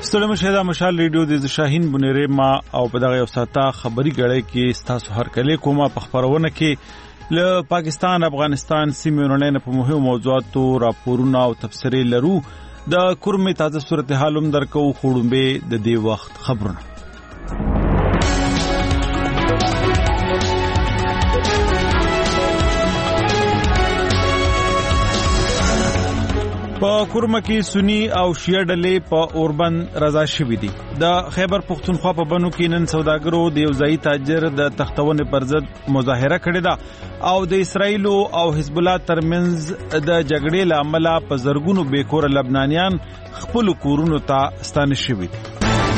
ستړي مشه دا مشال ریډیو د شاهین بنيره ما او په دغه وساته خبري غړې کې ستاسو هر کله کومه په خبرونه کې له پاکستان افغانستان سیمونو په مهمو موضوعاتو راپورونه او تفسیري لرو د کورمه تازه صورتحال هم درکو خوړمبه د دې وخت خبرونه په کورمه کې سنی او شیعه ډلې په اوربند رضا شوې دي. د خیبر پختونخوا په بنو کې نن سوداګرو د یو ځای تاجر د تختونه پر ضد مظاهره کړې ده او د اسرایل او حزب الله ترمنځ د جګړې لامل په زرګونو بیکور لبنانیان خپل کورونو ته ستانه شوي دي.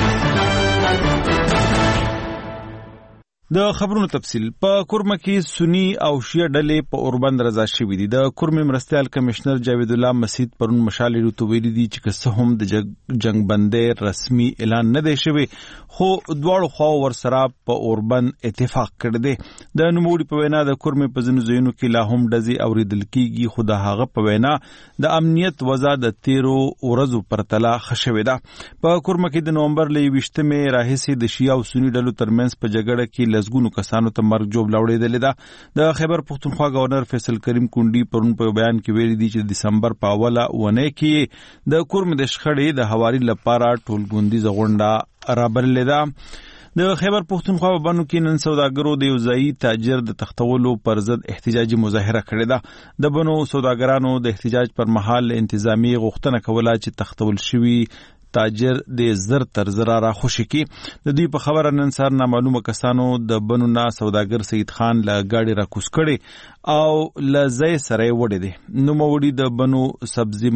د خبرونو تفصیل په کورمه کې سنی او شیعه ډلې په اوربند رضا شوې دي. د کورمه مرستيال کمشنر جاوید الله مسعود پرون مشالې روته ویلي دي چې که هم د جنگ بندۍ رسمي اعلان نه دی شوی خو دواړو خواو ورسره په اوربند اتفاق کړی دی. د نوموړي په وینا د کورمه په ځینو ځایونو کې لا هم ډزې اوریدل کیږي خو د هغه په وینا د امنیت وضع د 13 ورځو پرتله ښه شوې ده. په کورمه کې د نومبر ل 28 راهیسې د شیعه او سنی ډلو ترمنځ په جګړه کې لزګونو کسانو ته مرګ جوړ لاوړېدل ده. د خیبر پختونخوا گورنر فیصل کریم کونډي پرون په بیان کې ویلي دي چې د دسمبر په اوله ونه کې د کورمه د شخړې د حواري لپاره ټولګوندي زغونډه رابللې ده. د خیبر پختونخوا په بنو کې نن سوداګرو د یو ځای تاجر د تختولو پر ضد احتجاجي مظاهره کړې ده. د بنو سوداګرانو د احتجاج پر مهال انتظامی غوښتنه کوله چې تختول شوی تاجر د زر تر زرا را خوشی کی. د دوی په خبره نن سهار نامعلومه کسانو د بنو نا سوداګر سید خان له گاډي را کوس کړي او لزای سره وړي دي. نوموړي د بنو سبزی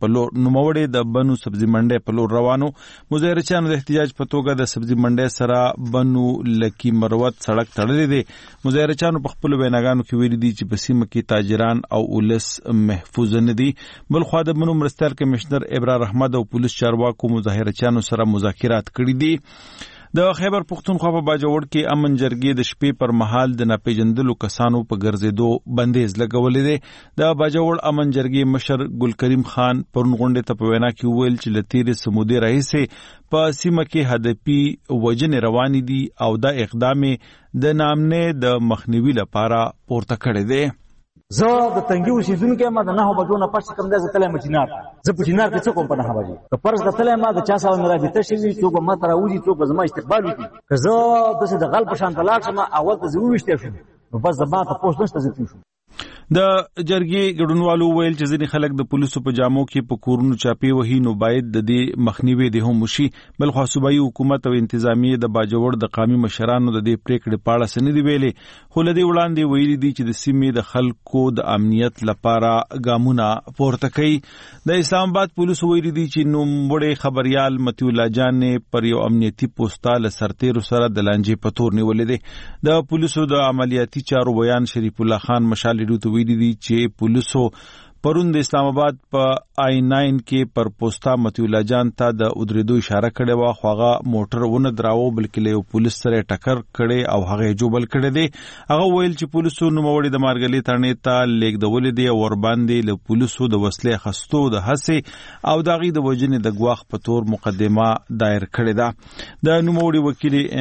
منډه په لور روانو. مظاهرچیانو د احتجاج په توګه د سبزی منډه سره بنو لکی مروت سړک تړلې دي. مظاهرچیانو په خپل ویناګانو کې ویلي دي چې په سیمه کې تاجران او ولس محفوظ نه دي. بل خو د بنو مرستيال کمشنر ابرار احمد او پولیس چارواکو مظاهرچیانو سره مذاکرات کړي دي. د خیبر پختونخوا په باجوړ کې امن جرګې د شپې پر مهال د ناپېژندلو کسانو په ګرځېدو بندیز لګولې دي. د باجوړ امن جرګې مشر ګل کریم خان پرون غونډې ته په وینا کې ویل چې لتیرې سمودي راهیسې په سیمه کې هدفي وجنې روانې دي او دا اقدام د نامنې د مخنیوي لپاره پورته کړی دی. زه د تنګي اوسیدونکو ما د 9 بجو نه پس کوم د تلې مچینار زه په چینار کې څه کوم په 9 بجې که پرز د تلې ما د چا سره نه راځي شي څوک ما تر اوږي څوک زما استقبال وکړي که زه د غل په شان تلاړ شم اول ته ضروري شته شم نو بس د ما ته پوښتنه نشته زه شم. د جرګې ګډونوالو ویل چې ځینې خلک د پولیسو په جامو کې په کورونو چاپی وهي نو باید د دې مخنیوي د هم وشي. بل خو صوبایي حکومت او انتظامیه د باجوړ د قومي مشرانو د دې پریکړې په اړه سندې ویلې خو لدی وړاندې ویلي دي چې د سیمې د خلکو د امنیت لپاره ګامونه پورته کوي. د اسلام آباد پولیسو ویلي دي چې نوموړی خبريال متي الله جان پر یو امنیتي پوسټال سرتیرو سره د لانجې په تور نیولې دي. د پولیسو د عملیاتي چارو بیان شریف الله خان مشال ډوت ویلي دي چې پولیسو پرون د اسلام آباد په I9 کې پر پوسټا متي الله جان ته د ودریدو اشاره کړې و خو هغه موټر ونه دراو بلکې له پولیس سره ټکر کړي او هغه جوبل کړي دي. هغه ویل چې پولیسو نوموړي د مارګلي تړنې ته لیکدول دي او ور باندې له پولیسو د وسلې خستو د هڅه او دغه د وجنې د غواخ په تور مقدمه دایر کړې ده. د نوموړي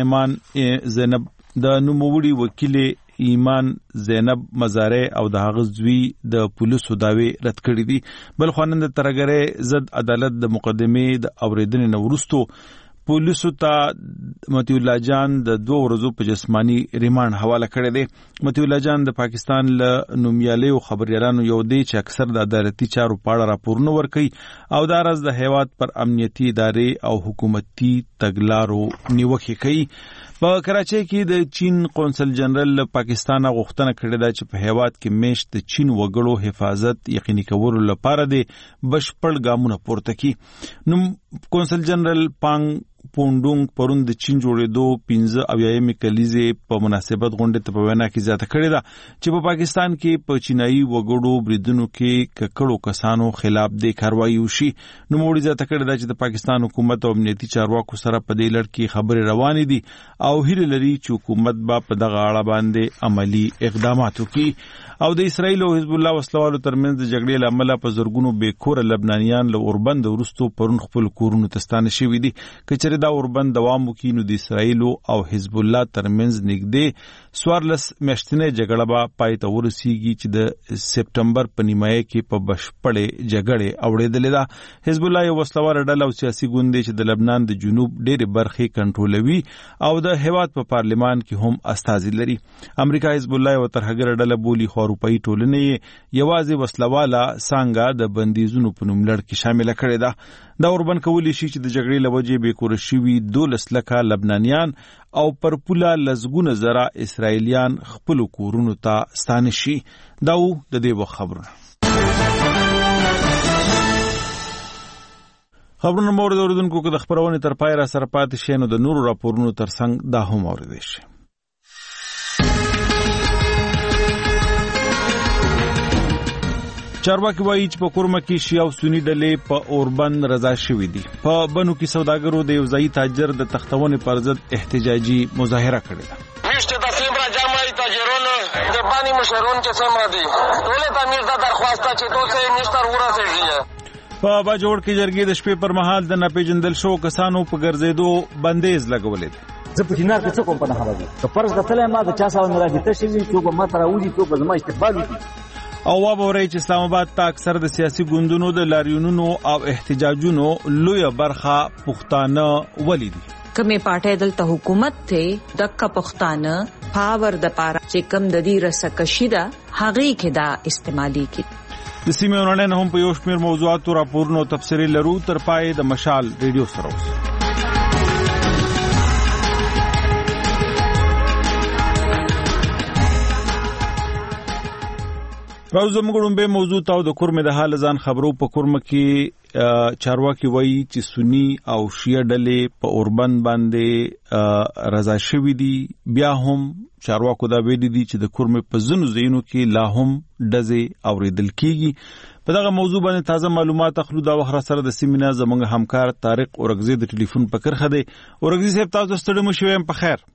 وکیل ایمان زینب مزاره او د هغه زوی د پولیسو داوی رد کړی دي. بل خوانند ترګره ضد عدالت د مقدمې د اوریدنې نورستو پولیسو ته متي الله جان د 2 ورځو په جسمانی ریماند حواله کړی دی. متي الله جان د پاکستان له نومیالیو خبريالانو یو دی چې اکثر د عدالتي چارو په اړه راپورونه ورکوي او دا راز د هیواد پر امنیتي ادارې او حکومتي تګلارو نیوکه کوي. په کراچۍ کې د چین قونسل جنرال پاکستان غوښتنه کړې ده چې په هیواد کې میشت د چین وګړو حفاظت یقیني کولو لپاره د بشپړ ګامونه پورته کړي. نو قونسل جنرال پانګ پونډونګ پرون د چین جوړېدو 15 کلیزې په مناسبت غونډې ته په وینا کې زیاته کړې ده چې په پاکستان کې په چینایي وګړو بریدونو کې ککړو کسانو خلاف د کاروایی وشي. نو موږ زیاته کړې ده چې د پاکستان حکومت او امنیتي چارواکو سره په دې لړ کې خبرې روانې دي او هیله لري چې حکومت به په دغه اړه باندې عملی اقدامات وکړي. او د اسرایل او حزب الله وسلوالو ترمنځ د جګړې له امله په زرګونو بېکوره لبنانیان له اوربند وروسته پرون خپل کورونو ته ستانه شوي دي. که چېرې دا اوربند دوام وکړي نو د اسرایل او حزب الله ترمنځ نږدې 14 میاشتنۍ جګړه به پای ته ورسیږي چې د سپټمبر په نیمایي کې په بشپړې جګړې اوړېدلې ده. حزب الله یو وسلواله ډله او سیاسي ګوند دی چې د لبنان د جنوب ډېرې برخې کنټرولوي او د هېواد په پارلمان کې هم استازي لري. امریکا حزب الله یو ترهګره ډله بولي خو اروپایي ټولنې یې یوازې وسلواله څانګه د بندیزونو په نوم لړ کې شامله کړې ده. دا اوربند کولی شي چې د جګړې له وجې بېکوره شوي 12 لکه لبنانیان او پر پوله لسګونه زره اسرائیلیان خپلو کورونو ته ستانه شي. دا و د دې وخت خبرونه. خبرونه مورد اوریدونکو که د خپرونې تر پای را سره پاتې شئ نو د نورو راپورونو ترڅنګ دا هم اورېدی شئ. چارواکي وایي چې په کورمه کې شیعه او سني ډلې په اوربند رضا شوي دي. په بنو کې سوداګرو د یو ځایي تاجر د تختونې پر ضد احتجاجي مظاهره کړې ده. میشته د سیمرا جامعي تاجرونو د بانی مشرون چې سمرا دي ټول ته میردا درخواست چې توسه مستر ورسېږي. په باجوړ کې جرګې د شپې پر مهال د ناپېژندل شو کسانو په ګرځېدو بندیز لګولې ده. زه په چینار کې څه کوم په نه خبر یم. که فرض د تلای ما د چا سره رابطه شوي څوک به ما ته راوځي څوک به زما استقبال وکړي. او وابورئ چې اسلام آباد ته اکثر د سیاسي ګوندونو د لاریونونو او احتجاجونو لویه برخه پښتانه ولیدي. کمې پارټۍ دلته حکومت ته دکه پښتانه پاور د پاره چې کم د دې رسکشي ده هغې کې دا استعمالي کی. د سیمې ونړۍ هم په یو شمېر موضوعاتو راپورونو تبصرې لرو. تر پای د مشال ریډیو سره اوسئ. راو زموږ به موضوع تاو د کورمه د حال ځان خبرو. په کورمه کې چارواکي وایي چې سنی او شیعه ډلې په اوربند باندې رضا شوي دي. بیا هم چارواکو دا ویلي دي چې د کورمه په ځینو ځایونو کې لا هم ډزې اوریدل کیږي. په دغه موضوع باندې تازه معلومات اخلو. دا وخت سره د سیمینار زموږ همکار طارق اورګزی د ټلیفون په کرخه دی. اورګزی صاحب تاسو ستړي مو شوم په خیر؟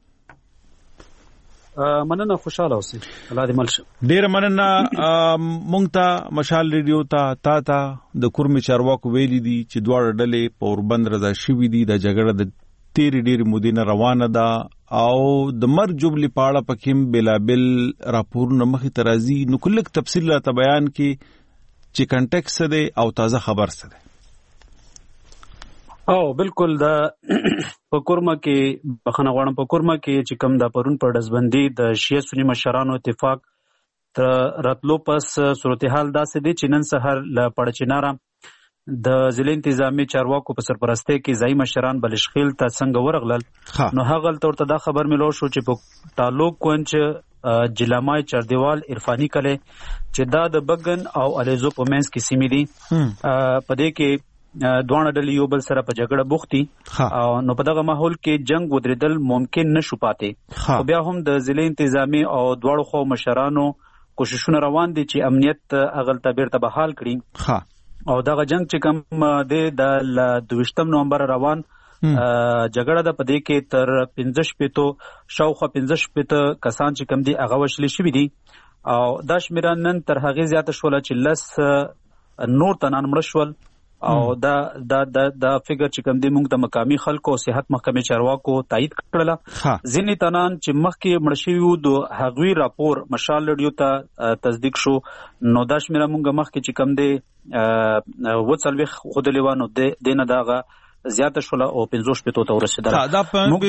مننه، خوشاله اوسئ. الله دې مل شه. ډېر مننه. مونږ ته مشال ریډیو ته د کورمې چارواکو ویلي دي چې دواړه ډلې په اوربند رضا شوي دي. د جګړه د تیرې ډېرې مودې نه روانه ده او د مرګ جبلې په اړه پکې هم بېلابېل راپورونه مخې ته راځي. نو که لږ تفصیل راته بیان کړي چې کنټکس څه دی او تازه خبر څه دی. او بالکل دا په کورمه کې بخنه غواړم په کورمه کې چې کوم د پرون پر دزبندي د شیعه سنی مشرانو اتفاق تر راتلو پس صورتحال داسې دی چې نن سحر له پړچیناره د ضلع انتظامی چارواکو په سرپرستی کې ځایي مشران بلشخیل ته څنګه ورغلل. نو هغه ورته دا خبر ملو شو چې په تعلق کونچ جلامای چردیوال عرفانی کله چې دا د بګن او الیزو په منځ کې سیمې دي. په دې کې دوانه ډلې یو بل سره په جګړه بوختي او نو په دغه ماحول کې جنگ ودرېدل ممکن نشو پاتې. خو بیا هم د ضلع انتظامی او دواړو خو مشرانو کوششونه روان دي چې امنیت اغلته بیرته بحال کړي. او دغه جنگ چې کوم د 22 نومبر روان جګړه د پدې کې تر 15 شاوخوا 15 کسان چې کوم دي هغه وشل شوي دي. او دا شمیره نن تر هغه زیاته شول چې 10 نور تنان مړ شول. او دا فګر چې کوم دی موږ د مقامی خلکو او صحت محکمې چارواکو تایید کړله. ځینې تنان چې مخکې مړ شوي وو د هغوی راپور مشال ریډیو ته تصدیق شو. نو دا شمیره موږ مخکې چې کوم دی 40 ښودلې وه نو دې نه دغه زیاته شوله او 15 ته ورسېدله. دا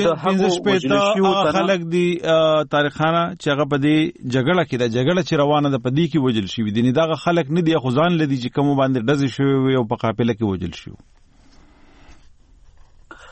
15 خلک دي تاریخانه چې هغه په دې جګړه کې د جګړه چې روانه ده په دې کې وجل شوي دي. دغه خلک نه دي خو ځان لدي چې کوم باندې ډزې شوي وي او په قافله کې وجل شوي.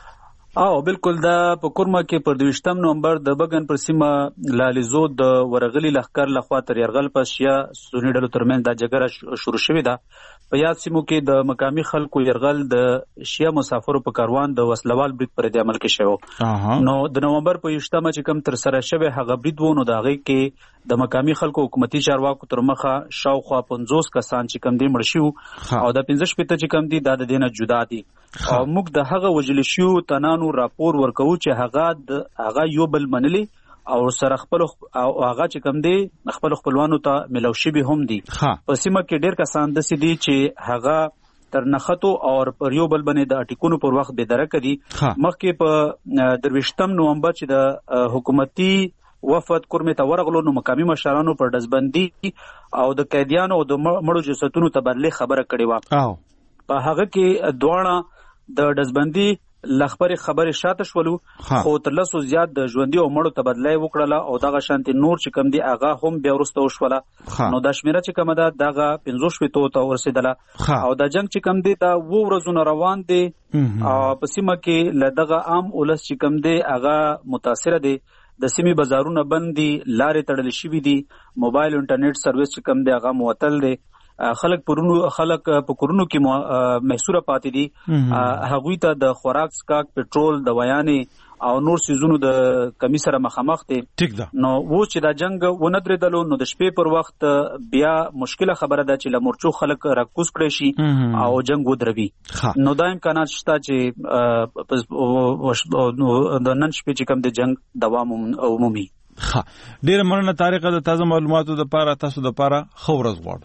بالکل دا په کورما کې پر 22 نومبر د بګن پر سیمه لالیزو د ورغلي لخر لخوا تر يرغل پس شیا سونی ډلو ترمن د جګړه شروع شوې ده په یاد سیمو کې د مقامی خلکو يرغل د شیا مسافرو په کاروان د وسلوال برید پر د عمل کې شوی نو د نومبر په 28 چې کم تر سره شوی هغه برید وونو د هغه کې د مقامی خلکو حکومتي چارواکو تر مخه شاوخوا 50 کسان چې کم دي مړ شو او د 15 پته چې کم دي د دینه جدا دي او موږ د هغه وجل شو تنانو راپور ورکو چې هغه یو بل منلي او سره خپل او هغه چې کم دي خپل خپلوانو ته ملو شي به هم دي په سیمه کې ډیر کسان د سدي چې هغه تر نخاتو او پر یو بل باندې د اټیکونو پر وخت به درک دي مخکې په 23 نومبر چې د حکومتي وفد کورمه ته ورغلو نو مقامی مشرانو پر دزبندي او د قیدیانو او د مړو جسدونو تبادله خبره کړې و په هغه کې دوانه د دزبندي لخبر خبره شاته شولو خو تر لاسو زیات د ژوندۍ او مړو تبادله وکړه او دغه شانتي نور چې کم دي هغه هم بیا ورسته وشوله نو د شمیره چې کم ده دغه 15 ته ورسېدله او د جنگ چې کم دي دا و ورځونه روان دي او په سیمه کې لدغه عام ولس چې کم دي هغه متاثر دي د سیمې بازارونه بند دي لارې تړل شوې دي موبایل انټرنیټ سرویس چې کم دي هغه معطل دي خلک په کورونو کې محصوره پاتې دي هغوی ته د خوراک سکاک پټرول د ویانې او نور سيزونو د کمی سره مخامخ دي نو و چې دا جنگ ونه درېدلو نو د شپې پر وخت بیا مشکله خبره ده چې لمرچو خلک راکوس کړي شي او جنگ ودروي نو دا امکانات شته چې د نن شپې چې کوم د جنگ دوام عمومي ډیر مننه طارق د تازه معلوماتو د پاره تاسو د پاره خبرز غواړم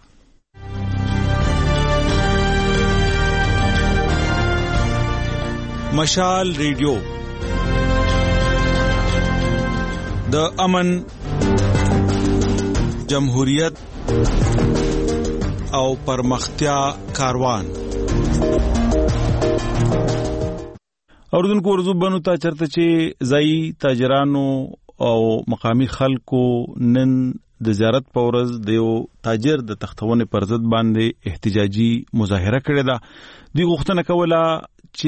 مشال ریډیو د امن جمهوریت او پرمختیا کاروان اوردونکو ورزو بنو تا چرته چې ځای تاجرانو او مقامی خلکو نن د زیارت په ورځ د یو تاجر د تختونې پر ضد باندې احتجاجي مظاهره کړې ده دوی غوښتنه کوله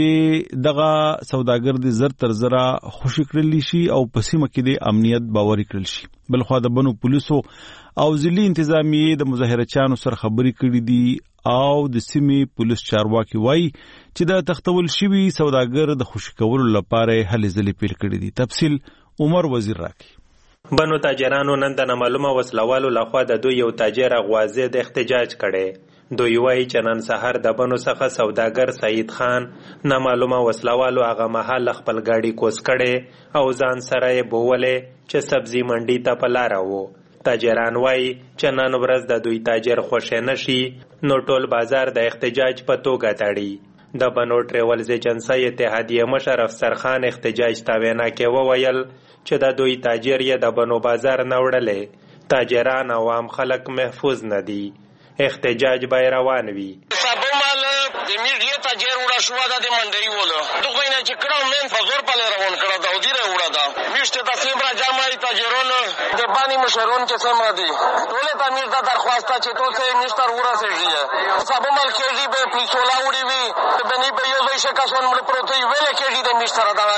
چې دغه سوداګر د زر تر زره خوشی کړل شي او په سیمه کې د امنیت باور کړل شي بلخو د بنو پولیسو او ځلي انتظامیه د مظاهره چانو سره خبري کړې دي او د سیمې پولیس چارواکي وایي چې د تختول شوی سوداګر د خوشی کولو لپاره هلې ځلې پیل کړې دي تفصیل عمر وزیر راکي بنو تاجرانو نن د نامعلومه وسلوالو لخوا د دوی یو تاجر اغوازه د احتجاج کړي دوی وایي چې نن سحر د بنو څخه سوداګر سعید خان نامعلومه وسلوالو هغه مهال خپل گاډي کوس کړي او ځان سره یې بوولې چې سبزی منډي ته په لاره وو تاجران وایي چې نن ورځ د دوی تاجر خوشې نشي نو ټول بازار د احتجاج په توګه تړي د بنو ټریولز ایجنسی اتحادیه مشر افسر خان احتجاج ته وینا کې وویل چې د دوی تاجر یې د بنو بازار نه وړلې تاجران او عام خلک محفوظ نه دي احتجاج به روان وي سبمال د میډیا تاجر وړا شو د منډي وله دغه نه چې کړه من په زور په روان کړه دا ودیره وړا دا میشته د سیمرا جامعي تاجرون د بانی مشرون چې سم دي ټول ته میر د درخواست چې توسه مستر ورسېږي سبمال کېږي به پلیسولا وړي وي بني به یو ځای شکاسون مړ پروتي ویل کېږي د مستر دا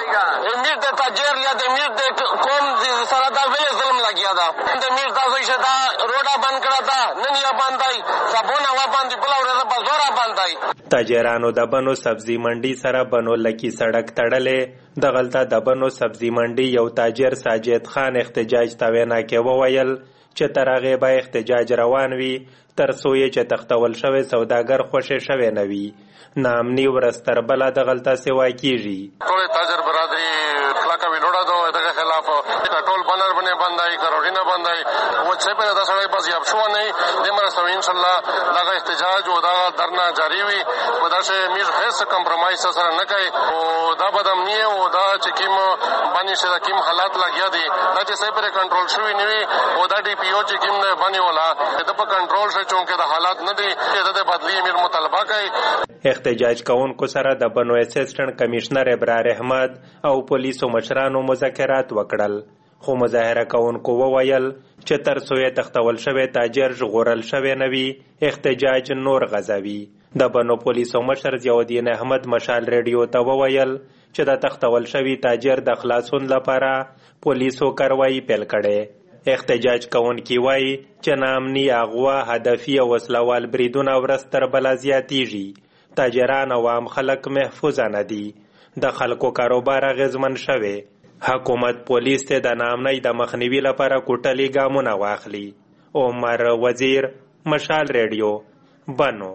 یو میر د تاجر یا د میر د قوم سره دا ویل ظلم لګیا دا د میر د ځای شدا روډا بند کړه دا نن یا باندې سبونه و باندې بل ورځ په زور باندې تاجرانو د بنو سبزی منډي سره بنو لکی سړک تړلې د غلطه د بنو سبزی منډي یو تاجر ساجد خان احتجاج ته وینا کې وویل چې تر هغه به احتجاج روان وي تر څو یې چې تختول شوی سوداګر خوشې شوی نه وي نامني ورستر بل د غلطه سیوا کیږي ټول تاجر برادری کلاکا ویلوړه دو دغه خلاف ټول بنر باندې بندای کروڑینا بندای و چې په داسې سړی بس یاب شو نه دمر سو ان شاء الله دغه احتجاج او دغه درنا جاری وي په داسې میر هیڅ کمپرمایز سره نه کوي او دا بدامنی او دا چې کیم باندې چې کیم حالات لګیا دي دا چې سې پر کنټرول شوی نه وي او دا ډي پی او چې کیم نه باندې ولا د په کنټرول شې چونکه د حالات نه دي د بدلی امیر مطالبه کوي احتجاج کوونکو سره د بنو اسسټنټ کمشنر ابرار احمد او پولیسو مشرانو مذاکرات وکړل خو مظاهره کوونکو وویل چې تر څو یې تختول شوی تاجر ژغورل شوی نه وي احتجاج نور غځوي د بنو پولیسو مشر ضیاءالدین احمد مشال ریډیو ته وویل چې د تختول شوي تاجر د خلاصون لپاره پولیسو کاروایی پیل کړي. احتجاج کوونکي وایي چې ناامني، اغوا، هدفي او وسلوال بریدونه ورځ تر بله زیاتیږي. تاجران او عام خلک محفوظه نه دي. د خلکو کاروبار اغیزمن شوی. حکومت پولیس ته د ناامنۍ د مخنیوي لپاره کوټلي ګامونه واخلي. عمر وزیر، مشال ریډیو، بنو.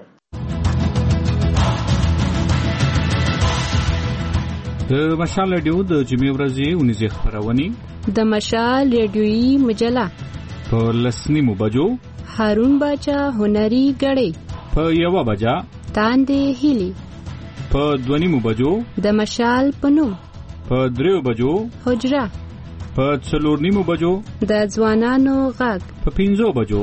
د مشال ریډیو د جمعې ورځې 19 خبرونه د مشال ریډیویي مجله په 10 بجو هارون باچا هنري غړې په 1 بجا تاندې هلي په 2 بجو د مشال پنوم په 3 بجو حجره په 4 بجو د ځوانانو غږ په 5 بجو.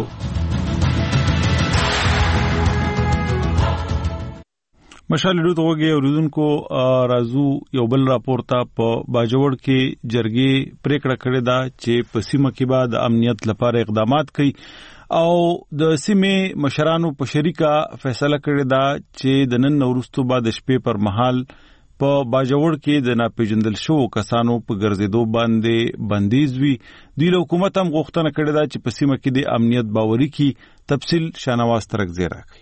مشال ریډیو غوږی اوریدونکو راځو یو بل راپورته. په باجوړ کې جرګې پریکړه کړې ده چې په سیمه کې به د امنیت لپاره اقدامات کوي او د سیمې مشرانو په شریکه فیصله کړې ده چې د نن وروسته بعد شپې پر مهال په باجوړ کې د ناپېژندل شوو کسانو په ګرځېدو باندې بندیز وي. دوی له حکومت هم غوښتنه کړې ده چې په سیمه کې د امنیت باوري کی. تفصیل شانواز ترکزی راکړي.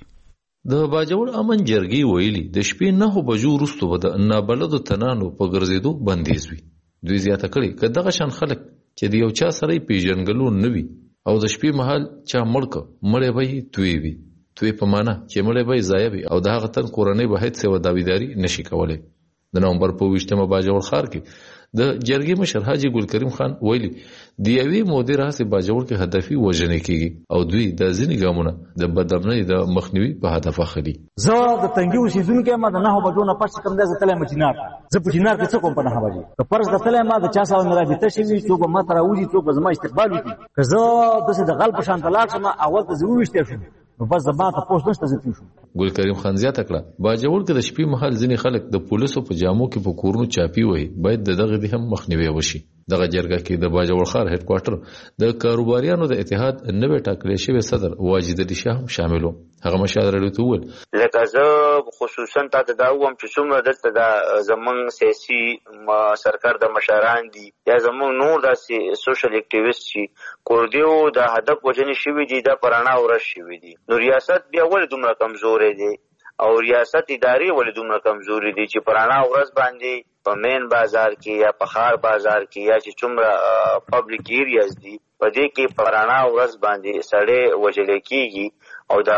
د باجوړ امن جرګې ویلي د شپې 9 بجو وروسته به د نابلدو تنانو په ګرځېدو بندیز وي. دوی زیاته کړي که دغه شان خلک چې د یو چا سره پیژنګلو نه وي او د شپې مهال چا مړی به یې توی وي. توی په معنا چې مړی به یې ضایع وي او د هغه تن کورنۍ به هیڅ یوه داویداري نشي کولی. د نومبر په 20 باجوړ ښار کې د جرګې مشر حاجي ګل کریم خان ویلي د یوې مودې راهیسې باجوړ کې هدفي وژنې کېږي او دوی د ځینې ګامونه د بدامنۍ د مخنیوي په هدف اخلي. زه د تنګي اوسېدونکی یم. د 9 بجو نه پس کوم دی زه تللی یم چینار ته. زه په چینار کې څه کوم په 9 بجې که فرض د تللی یم د چا سره مې رابطه شوي څوک به ما ته راوځي څوک به زما استقبال وکړي. که زه داسې د غل په شان ته لاړ شم اول ته زه وویشتی شم نو بس زما تپوس نشته زه تېر شم. ګل کریم خان زیاته کړه باجوړ کې د شپې مهال ځینې خلک د پولیسو په جامو کې په کورونو چاپي وهي باید د دغه دې هم مخنیوی وشي. دغه جرګه کې د باجوړ ښار هډ کوارټر د کاروباریانو د اتحاد نوی ټاکلی شوی صدر واجد علي شاه هم شامل و. هغه مشال ریډیو ته وویل لکه زه خصوصا ته دا وایم چې څومره دلته د زمونږ سیاسي سرکار د مشران دي یا زمونږ نور داسې سوشل اکټیویسټ چې کوردیو د هدف وژنې شوي دي دا په رڼا ورځ شوي دي. نو ریاست بیا ولې دومره کمزوری دی او ریاست ادارې ولې دومره کمزوري دي چې په رڼا ورځ باندې په مین بازار کې یا په ښار بازار کې یا چې څومره پبلیک ایریاز دي په دې کې په رڼا ورځ باندې سړی وژلی کېږي او د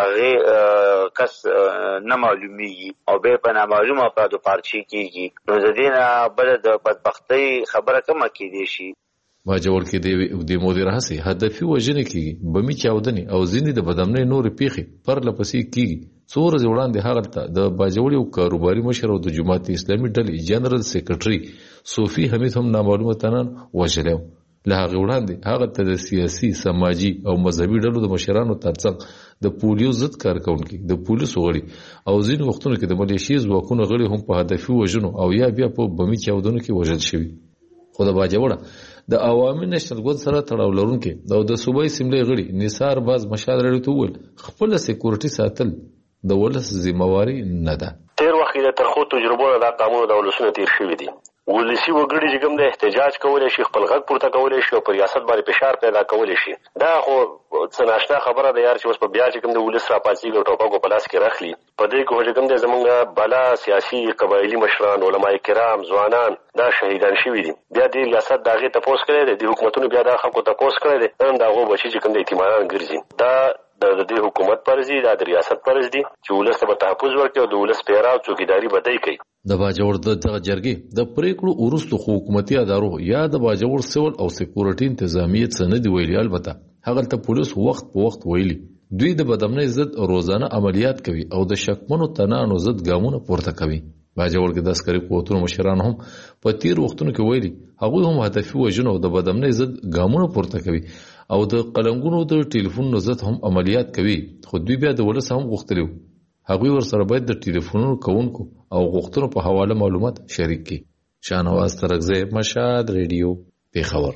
هغې کس نه معلومیږي او بیا په نامعلومه افرادو پارچې کېږي. نو د دې نه بله د بدبختۍ خبره کمه کېدی شي. باجوړ کې د مودې راهیسې هدفي وژنې کېږي بمي چاودنې او ځینې د بدامنۍ نورې پیښې پرله پسې کېږي. څو ورځې وړاندې هغه د باجوړ یو کاروباري مشر او د جماعت اسلامي ډلې جنرال سیکرټري صوفي حمید هم نامعلومه تنان وژلی و. له هغې وړاندې هغه ته د سیاسي سماجي او مذهبي ډلو د مشرانو ترڅنګ د پولیو ضد کارکوونکي د پولیسو غړي او ځینې وختونو کې د ملیشي ځواکونو غړي هم په هدفي وژنو او یا بیا په بمي چاودنو کې وژل شوي. خو د باجوړه د عوامي نېشنل ګوند سره تړاو لرونکي او د صوبایي اسمبلۍ غړي نثار باز مشال ریډیو ته وویل خپله سیکورټي ساتل د ولس ذمهواري نه ده. تېر وخت کې د ترخو تجربو دا قانون د ولسونو تېر شوي دي. ولسي وګړي چې کوم د احتجاج کولی شي خپل غږ پورته کولی شي او پر ریاست باندې فشار پیدا کولی شي. دا خو څه ناشنا خبره ده یار چې اوس په بیا چې کوم د ولس راپاڅېږي او ټوپکو په لاس کې راخلي. په دې کې خو چې کوم دی زموږ بالا سیاسي قبایلي مشران علما کرام ځوانان دا شهیدان شوي دي. بیا دې ریاست د هغې تپوس کړی دی د حکومتونو بیا دا خلکو تپوس کړی دی نن د هغو بچي چې کوم د یتیمانان ګرځي. دا د دې حکومت فرض دي دا د ریاست فرض دي چې ولس ته به تحفظ ورکړي او د ولس پیرا او څوکیداري به دی کوي. د باجوړ دغه جرګې د پریکړو وروسته خو حکومتي ادارو یا د باجوړ سیول او سکیورټي انتظامیه څه نه دی ویلي. البته هغه ته پولیس وخت په وخت ویلي دوی د بدامنۍ ضد روزانه عملیات کوي او د شکمنو تنانو ضد ګامونه پورته کوي. باجوړ کې د عسکري قوتونو مشران هم په تیر وختونو کې ویلي هغوی هم هدفي وژنو او د بدامنۍ ضد ګامونه پورته کوي او د قلنګونو د ټلیفونونو ضد هم عملیات کوي. خو دوی بیا د ولس هم غوښتلي وو هغوی ورسره باید د ټلیفونونو کوونکو او غوښتنو په حواله معلومات شریک کړي. شانواز ترکزی، مشهد ریډیو، پېښور.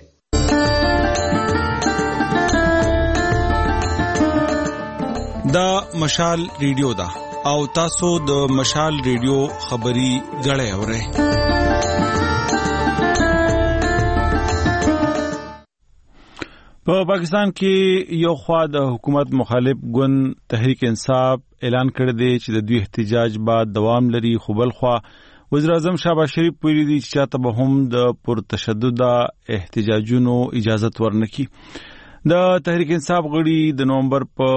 دا مشال ریډیو ده او تاسو د مشال ریډیو خبري غړی اورئ. په پاکستان کې یو خوا د حکومت مخالف ګوند تحریک انصاف اعلان کړی دی چې د دوی احتجاج بعد دوام لري، خو بل خوا وزیر اعظم شهباز شریف ویلي دي چې چاته به هم د پرتشدد احتجاجونو اجازت ورنکړي. د تحریک انصاف غړي د نومبر په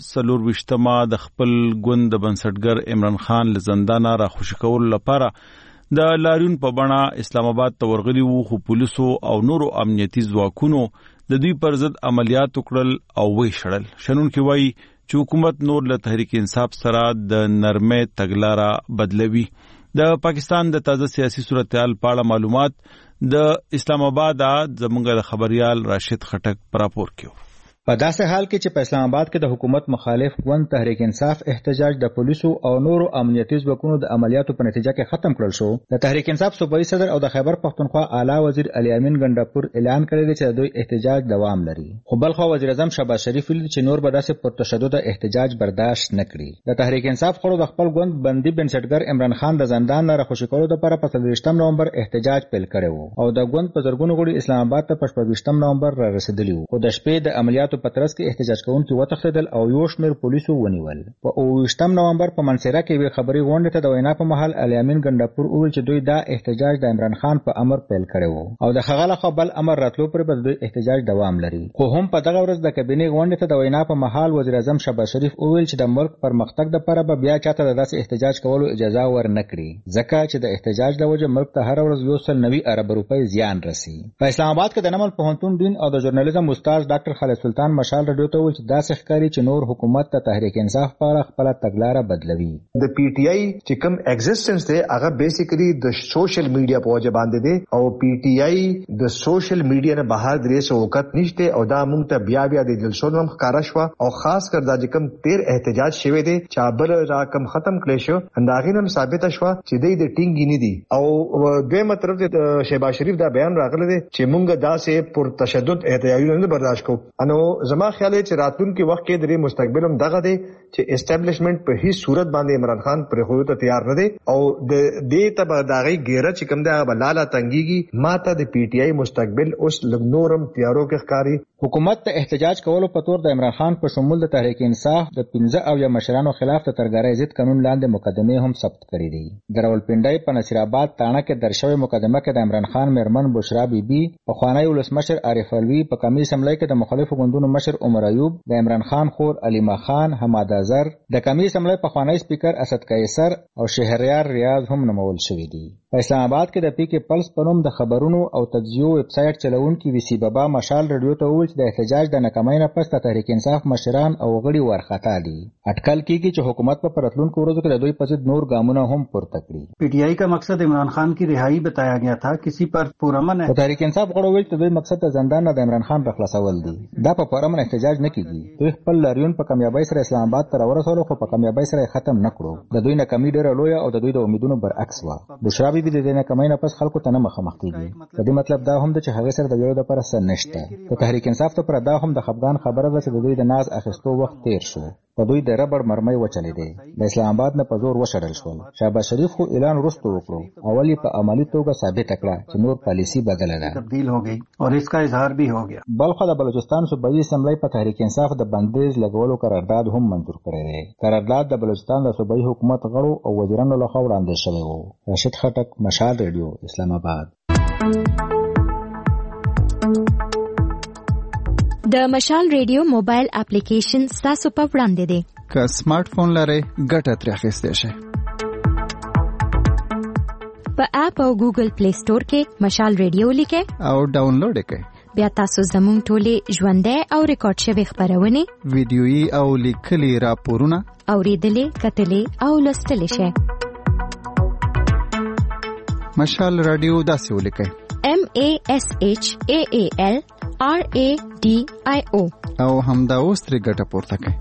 24 د خپل ګوند د بنسټګر عمران خان له زندانه راخوشي کولو لپاره د لاریون په بڼه اسلام آباد ته ورغلي وو، خو پولیسو او نورو امنیتي ځواکونو د دوی پر ضد عملیات وکړل او وی شړل. شنونکي وایي چې حکومت نور له تحریک انصاف سره د نرمۍ تګلاره بدلوي. د پاکستان د تازه سیاسي صورتحال په اړه معلومات د اسلام آباد زموږ د خبريال راشد خټک پر راپور کړو. په داسې حال کې چې په اسلام آباد کې د حکومت مخالف ګوند تحریک انصاف احتجاج د پولیسو او نورو امنیتي ځواکونو د عملیاتو په نتیجه کې ختم کړل شو، د تحریک انصاف صوبایي صدر او د خیبر پښتونخوا اعلی وزیر علي امین ګنڈاپور اعلان کړی دی چې دوی احتجاج دوام لري، خو بل خو وزیر اعظم شهباز شریف ویلي چې نور به داسې پرتشدد احتجاج برداشت نه کړي. د تحریک انصاف خلکو د خپل ګوند بندي بنسټګر عمران خان د زندان نه راخوشي کولو لپاره په 23 نومبر احتجاج پیل کړی وو او د ګوند په زرګونو غړي اسلام آباد ته په 25 نومبر را رسیدلی وو، خو د شپې د عملیاتو په ترڅ کې احتجاج کوونکي وتښتېدل او یو شمېر پولیسو ونیول. په 28 نومبر په منصیره کې یوې خبري غونډې ته د وینا په مهال علي امین ګنڈاپور وویل چې دوی دا احتجاج د عمران خان په امر پیل کړی وو او د هغه لخوا بل امر راتلو پورې به دوی احتجاج دوام لري. خو هم په دغه ورځ د کابینې غونډې ته د وینا په مهال وزیر اعظم شهباز شریف وویل چې د ملک پرمختګ لپاره به بیا چاته د داسې احتجاج کولو اجازه ورنکړي، ځکه چې د احتجاج د وجه ملک ته هر ورځ 190 ارب روپۍ زیان رسي. په اسلام آباد کې د نمل پوهنتون دین او د ژورنالیزم استاد ډاکټر خالد سلطان مشال رادیو ته وویل چې داسې ښکاري چې نور حکومت ته تحریک انصاف په خپل تګلاره بدلوي. د پی ټی آی چې کوم ایگزیسټنس دی هغه بیسیکلی د سوشل میډیا په وجه باندې دی او پی ټی آی د سوشل میډیا نه بهر درې سو وخت نشته او دا مونږ ته بیا د جلسو نوم ښکارا شو او خاص کر د کوم تیر احتجاج شوه دی چې بل را کم ختم کړي شو انداغینه ثابت شو چې د ټینګ نه دي او دویمه طرف د شهباز شریف دا بیان راغلی دی چې مونږ داسې پر تشدد احتجاجونه نه برداشت کوو. انو زما خیال دی چې راتلونکي وخت کې د مستقبل هم دغه دی چې اسټابلیشمنت په هیڅ صورت باندې عمران خان پر خو ته تیار نه دی او د دې ته دغه ګیره چې کوم دا بلاله تنګيږي ماته د پی ټی آی مستقبل اوس لګنورم تیارو کې ښکاری. حکومت ته احتجاج کولو په تور د عمران خان په شمول د تحریک انصاف د 15 او یا مشرانو خلاف د ترګرۍ ضد قانون لاندې مقدمه هم ثبت کړې دي. د راولپنډۍ په نصیر آباد تانه کې درشوي مقدمه کې د عمران خان میرمن بشرا بیبي، په خوانی ولسمشر عارف الوی، په کمی اسمبلی کې د مخالفو ګوندونو مشر عمر ایوب، د عمران خان خور علیما خان، حماد ازر، د کمی اسمبلی په خوانی سپیکر اسد قیصر او شهریار ریاض هم نومول شوي دي. په اسلام آباد کې د پی کې پلس په نوم د خبرونو او تجزیو ویب سایټ چلوونکي وی سی بابا مشال رادیو ته وویل چې د احتجاج د ناکامۍ نه پس د تحریک انصاف مشران او غړي ورخطا دي. اټکل کیږي چې حکومت په راتلونکو ورځو کې د دوی په ضد نور ګامونه هم پورته کړي. پی ټی آئی کا مقصد عمران خان کی رہائی بتایا گیا تھا، کسی پر پرامن ہے. تحریک انصاف غړو ویل چې دوی مقصد د زندان نه د عمران خان په خلاصول دي. دا په پرامن احتجاج نه کیږي. دوی خپل لاریون په کامیابی سره اسلام آباد ته ورسول، خو په کامیابی سره ختم نه کړو. د دوی ناکامي ډېره لویه او د دوی د امیدونو برعکس و. بشرا بیبي د دې ناکامۍ پس خلکو ته نه مخامخ کیږي. د دې مطلب دا هم د چې هغه سره د ویلو لپاره څه نشته. د تحریک انصاف ته پر دا هم د خپګان خبره ده چې د دوی د ناز اخیستو وخت تیر شو. په دوی د ربړ مرمۍ وچلې دي. د اسلام آباد نه په زور وشړل شول. شهباز شریف خو اعلان وروسته وکړو، اول په عملی توګه ثابت کړه چې نور پالیسی بدله ده، تبدیل हो गई और इसका इजहार भी हो गया. بلخو د بلوچستان صوبایي اسمبلی په تحریک انصاف د بندیز لګولو قرارداد هم منظور کړی دی. قرارداد د بلوچستان د صوبایي حکومت غړو او وزیرانو لخوا وړاندې شوی و. راشد خټک، مشال ریډیو، اسلام آباد. د مشال ریډیو موبایل اپلیکیشن تاسو په وړاندې دی. که سمارټ فون لرئ ګټه ترې اخیستی شئ. په اپ او ګوګل پلی سٹور کې مشال ریډیو لیکئ او ډاونلوډ کړئ. بیا تاسو زموږ ټولې ژوندۍ او ریکارډ شوې خبرونه، ویډیويي او لیکلي راپورونه اوریدلې، کتلې او لوستلې شئ. مشال رادیو داسې ولیکئ: MASHAAL RADIO او همدا اوس ترې ګټه پورته کړئ.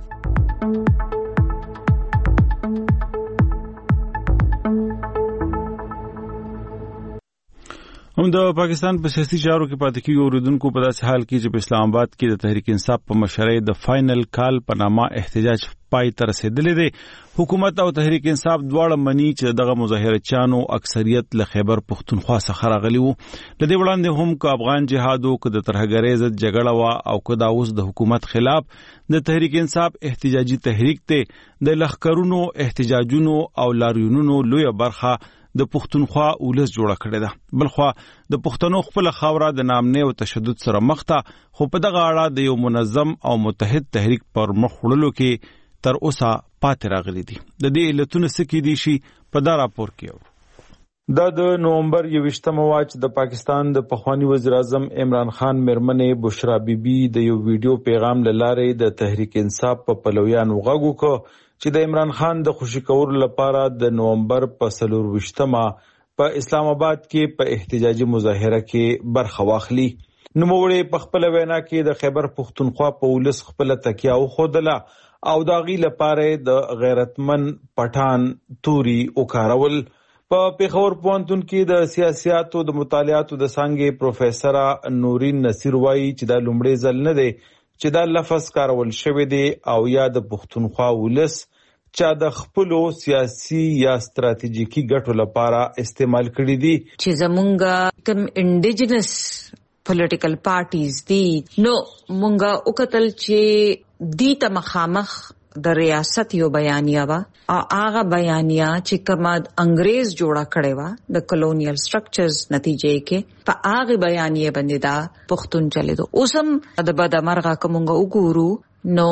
د پاکستان په سیاسي چارو کې پاتې کیږي اوریدونکو په داسې حال کې چې په اسلام آباد کې د تحریک انصاف په مشرۍ د فائنل کال په نامه احتجاج پای ته رسیدلی دی. حکومت او تحریک انصاف دواړه مني چې دغه مظاهره چانو اکثریت له خیبر پختونخوا څخه راغلي وو. د دې وړاندې هم که افغان جهاد او که د ترهګرۍ ضد جګړه وا او که دا اوس د حکومت خلاف د تحریک انصاف احتجاجي تحریک ته د لښکرونو احتجاجونو او لاریونونو لویه برخه د پښتونخوا ولس جوړه کړې ده. بلخوا د پښتنو خپل خاوره د نامنې او تشدد سره مخ ته، خو په دغه اړه د یو منظم او متحد تحریک پر مخ وړلو کې تر اوسه پاتې راغلي دي. د دې علتونه څه کېدای شي په دا راپور کې دا د نومبر 21 واچ د پاکستان د پخوانی وزیر اعظم عمران خان میرمنې بشرا بیبي د یو ویډیو پیغام لاره د تحریک انصاف په پلویانو غږ وکړ چې د عمران خان د خوشی کولو لپاره د نومبر په 24 په اسلام آباد کې په احتجاجي مظاهره کې برخه واخلي. نوموړي په خپل وینا کې د خیبر پختونخوا په ولس خپل تکیه وخودله او د غي لپاره د غیرتمن پټان توري وکارول. په پیښور پوهنتون کې د سیاستو د مطالعاتو د څانګې پروفیسور نورین نصیر وایي چې دا لومړی ځل نه دی چې دا لفظ کارول شوی دی او یا د پښتونخوا ولس چا د خپلو سیاسي یا ستراتیژیکي ګټو لپاره استعمال کړی دي. چې زمونږ کوم انډیجنس پولیټیکل پارټیز دي نو مونږه وکتل چې دی ته مخامخ د ریاست یو بیانیه وا او هغه بیانیه چې کومه انګريز جوړه کړې وا د کلونیل سټرکچرز نتیجې کې په هغه بیانیه باندې دا پښتون چلے دو اوسم د بد مرغه کومګه وګورو نو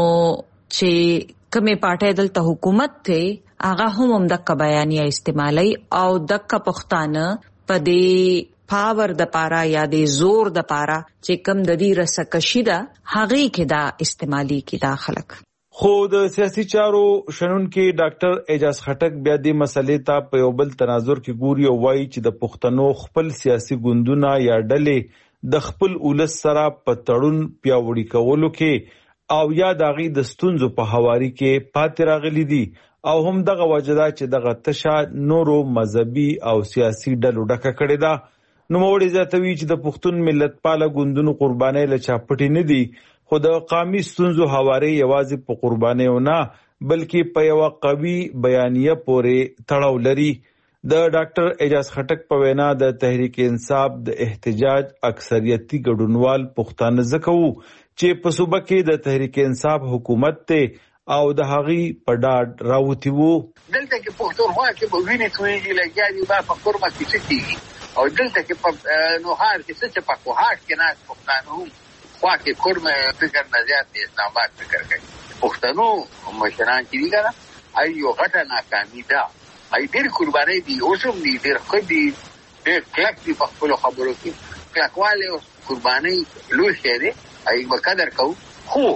چې کومه پارټي دلته حکومت ته هغه هم دغه بیانیه استعمالي او دغه پښتانه په دې پاور د پارا یا د زور د پارا چې کم د دې رسکشي دا هغه کې دا استعمالي کې داخلك. خو د سیاسي چارو شنونکي ډاکټر اعجاز خټک بیا دې مسلې ته په یو بل تناظر کې ګوري او وایي چې د پښتنو خپل سیاسي ګوندونه یا ډلې د خپل ولس سره په تړون پیاوړي کولو کې او یا د غي د ستونزو په حواري کې پاتې راغلي دي او هم دغه وجدا چې دغه تشا نورو مذهبي او سیاسي ډلو ډکه کړې ده. نو موړي زیاتوي چې د پښتون ملت پاله ګوندونو قرباني له چاپټي نه دي، خو د قومي ستونزو حواري یوازې په قربانیو نه بلکې په یو قوي بیانیه پورې تړاو لري. د ډاکټر اعجاز خټک په وینا د تحریک انصاف د احتجاج اکثریتي ګډونوال پښتانه زکوو چې په صوبه کې د تحریک انصاف حکومت ته او د هغي په ډاډ راوتی وو. دلته کې پښتونخوا کې به ویني تویږي لګیږي با په کورما کې څه کیږي او دلته کې په نوهار کې څه په کوهاټ کې ناس پښتانه خوا کې کورما فکر نه زیات اسلام آباد فکر کوي. پښتنو مشران چې دیګا ای یو غټه ناکامي ده، ای ډېر قرباني دي اوسم دي ډېر خدي ډېر کلک دي په خپل خبرو کې کلکواله او قرباني لوي شه دي ای مقدر کو خو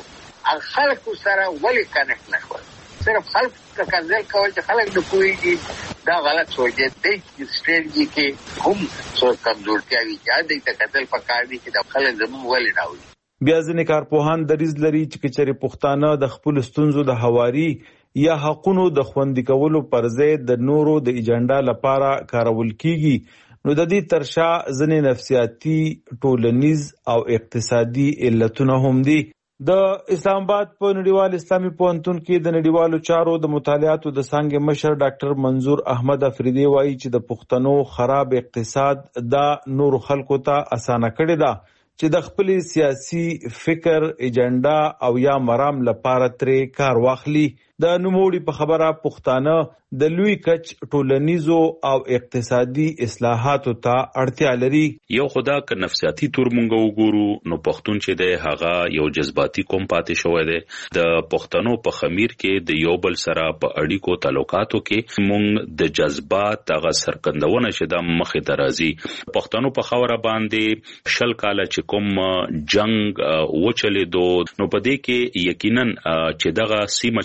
خلک سره ولې کنیکټ نه کول صرف خلک کنځل کول چې خلک د کوی دا غلط سوچ دی د سټریټجی کې هم څو کمزورتیا وي چې د تکتل په کار دي چې د خلک زموږ ولې راوړي. بیا ځینې کارپوهان دریځ لري چې کچري پښتانه د خپل ستونزو د حواري یا حقونو د خوندي کولو پر ځای د نورو د ایجنډا لپاره کارول کیږي نو د دې ترشا ځینې نفسیاتي ټولنیز او اقتصادي علتونه هم دي. د اسلام آباد په نړیوال اسلامي پوهنتون کې د نړیوالو چارو د مطالعاتو د څانګې مشر ډاکټر منظور احمد افریدی وایي چې د پښتنو خراب اقتصاد دا نور خلکو ته اسانه کړی ده چې د خپل سیاسي فکر ایجنډا او یا مرام لپاره ترې کار واخلي. د نوموړي په خبره پښتانه د لوی کچ ټولنیزو او اقتصادي اصلاحاتو ته اړتیا لري. یو خدا ک نفسیاتی تور مونږ وګورو نو پښتون چې د هغه یو جذباتي قوم پاتې شوی دی. د پښتنو په خمیر کې د یو بل سره په اړیکو تعلقاتو کې مونږ د جذبات هغه سرکندونه چې د مخې درازي پښتنو په خوره باندې شل کاله چې کوم جنگ وچلې دو نو په دې کې یقینا چې دغه سیمه چې د ډیره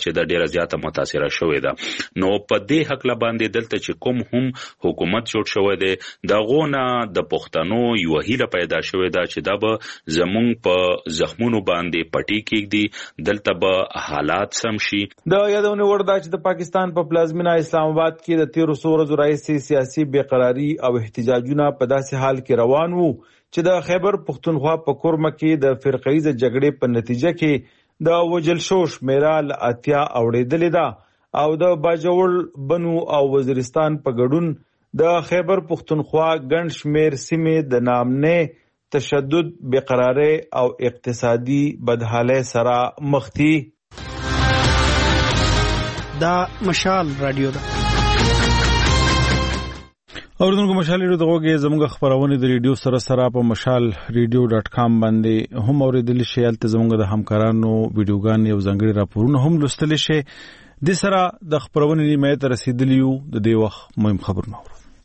ډیره زیاته متاثره شوې ده. نو په دې حق لا باندې دلته چې کوم هم حکومت جوړ شوی دی دغونه د پښتنو یو هیله پیدا شوې ده چې دا به زمونږ په زخمونو باندې پټي کېږدي، دلته به حالات سم شي. د یادونه وړ ده چې د پاکستان په پلازمینه اسلام آباد کې د 1300 ورځو راهیسې سیاسي بېقراري او احتجاجونه په داسې حال کې روان وو چې د خیبر پښتونخوا په کورمه کې د فرقه‌ایزه جګړې په نتیجه کې د وجل شو شمیره له 80 اوړېدلې ده او د باجوړ بنو او وزیرستان په ګډون د خیبر پښتونخوا ګڼ شمېر سیمې د نامنه تشدد، بېقرارۍ او اقتصادي بدحالۍ سره مخ دي. دا مشال رادیو ده. اوردونکو مشال ریډیو ته غوږی زموږ خبرونه د ریډیو سره په mashalradio.com باندې هم اوریدل شي. البته زموږ د همکارانو ویډیوګان یو ځانګړي راپورونه هم لوستل شي. د سره د خبرونه نیمه ته رسیدلیو د دې وخت مهم خبرونه.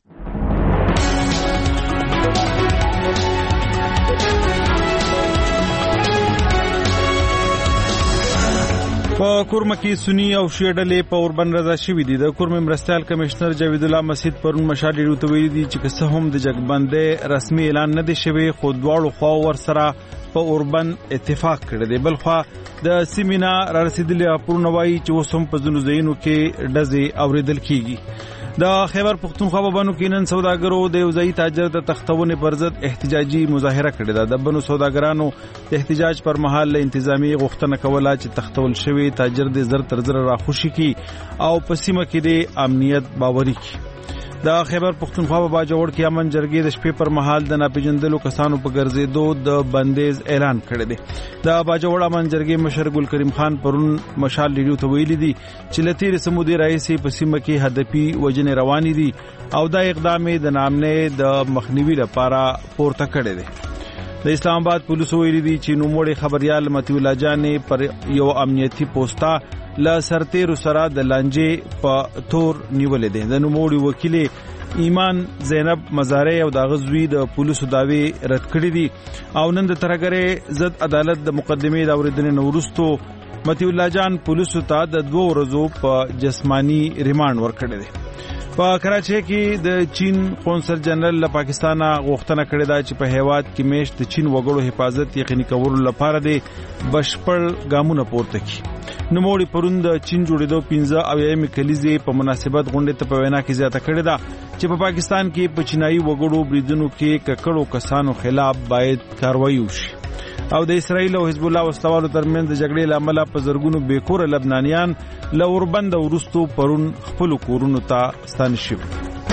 په کورمه کې سنی او شیعه ډلې په اوربند رضا شوي دي. د کورمه مرستیال کمشنر جاوید الله مسعود پرون مشال ریډیو ته ویلي دي چې که هم د جګبندۍ رسمي اعلان نه دی شوی خو دواړو خواو ورسره په اوربند اتفاق کړی دی. بلخوا د سیمینا را رسیدلي راپورونه وایي چې اوس هم په ځینو ځایونو کې ډزې اوریدل کیږي. د خیبر پښتونخوا په بانو کې نن سوداګرو د یو ځای تاجر د تختونې پر ضد احتجاجي مظاهره کړې ده. د بانو سوداګرانو د احتجاج پر مهال له انتظامی غوښتنه کوله چې تختول شوی تاجر د زر تر زر راخوشي کی او په سیمه کې د امنیت باوري کی. د خیبر پښتونخوا په باجوړ کې امن جرګې د شپې پر مهال د ناپېژندلو کسانو په ګرځېدو د بندیز اعلان کړی دی. د باجوړ امن جرګې مشر ګل کریم خان پرون مشال ریډیو ته ویلي دي چې له تېرې سمودې راهیسې په سیمه کې هدفي وژنې روانې دي او دا اقدام د نامنې د مخنیوي لپاره پورته کړی دی. د اسلام آباد پولیسو ویلي دي چې نوموړی خبريال متی الله جانې پر یو امنیتي پوسټا ل سرتیرو سره د لانجې په تور نیولې دي. د نوموړي وکیل ایمان زینب مزاری او د غزوی د پولیسو داوی رد کړی دي او نن د ترګره ضد عدالت د مقدمې د اوریدنې نورستو متی الله جان پولیسو ته د 2 ورځو په جسمانی ریماند ورکړی دی. په کراچۍ کې د چین قونسل جنرال له پاکستان غوښتنه کړې ده چې په هیواد کې میشت د چین وګړو حفاظت یقیني کولو لپاره د بشپړ ګامونه پورته کړي. نوموړي پرون د چین جوړېدو 15 کلیزې په مناسبت غونډې ته په وینا کې زیاته کړې ده چې په پاکستان کې په چینایي وګړو بریدونو کې ککړو کسانو خلاف باید کاروایی وشي. او د اسرایل او حزب الله وسلوالو ترمنځ د جګړې لامل په زرګونو بیکوره لبنانیان له اوربند ورستو پرون خپل کورونو ته ستانه شوي.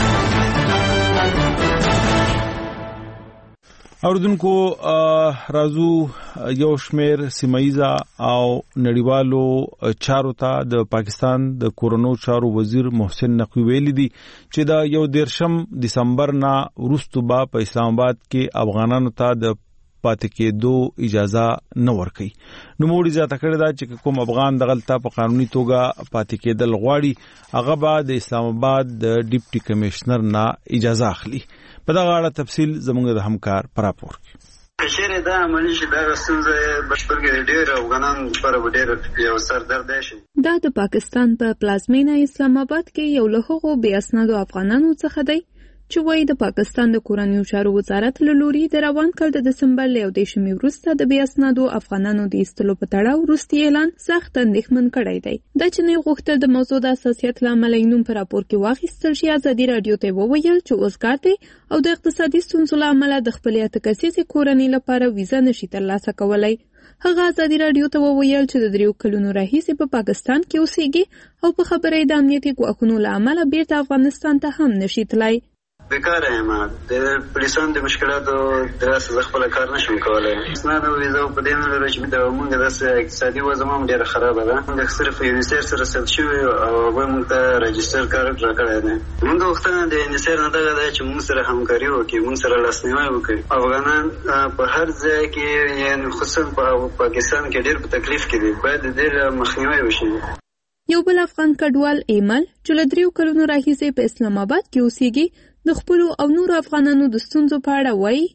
اوردونکو رازو یو شمیر سیمایزه او نړیوالو چارو ته د پاکستان د کورونو چارو وزیر محسن نقوی ویلي دي چې د 1 دسمبر نه وروسته به په اسلام آباد کې افغانانو ته د پاتې کېدو اجازه نه ورکوي. نوموړي زیاته کړې ده چې کوم افغان دغلته په قانوني توګه پاتې کېدل غواړي هغه به د اسلام آباد د ډیپټي کمشنر نه اجازه اخلي. په دغه اړه تفصیل زموږ د همکار پر راپور کې. کچېرې دا عملي شي دا ستونزه بشپړ ډېر افغانان لپاره ډېر یو سردرد شي. دا د پاکستان په پلازمینه اسلام آباد کې یو له هغو بې اسنادو افغانانو څخه دی چې وایي د پاکستان د کورنیو چارو وزارت له لوري د روان کال د دسمبر له 1 وروسته د بې اسنادو افغانانو د ایستلو په تړاو وروستي اعلان سخت اندېښمن کړی دی. دا چې نه غوښتل د موضوع د اساسیت له امله یې نوم په راپور کې واخیستل شي. ازادي راډیو ته وویل چې اوس کار دی او د اقتصادي ستونزو له امله د خپلې 8 کسیزې کورنۍ لپاره ویزه نشي ترلاسه کولی. هغه ازادي راډیو ته وویل چې د 3 کلونو راهیسې په پاکستان کې اوسېږي او په خبرې د امنیتي ګواښونو له امله بیرته افغانستان ته هم نشي تللی. بیکاره یم د پولیسانو د مشکلاتو دراسه زه خپل کار نشم کولی. اسناد او ویزه په دې نه لري چې د موږ د اقتصادي وضع هم ډېره خرابه ده. موږ صرف یونیسر سره ثبت شوي او هغوی موږ ته رجسټر کارت راکړی دی. موږ غوښتنه د یونیسر نه دغه ده چې موږ سره همکاري وکړي، موږ سره لاسنیوی وکړي. افغانان په هر ځای کې یعنې خصوصا په پاکستان کې ډېر په تکلیف کې دي، باید د دې مخنیوی وشي. یو بل افغان کډوال ایمل چې له 3 کلونو راهیسې په اسلام آباد کې اوسېږي د خپلو او نورو افغانانو د ستونزو په اړه وایي.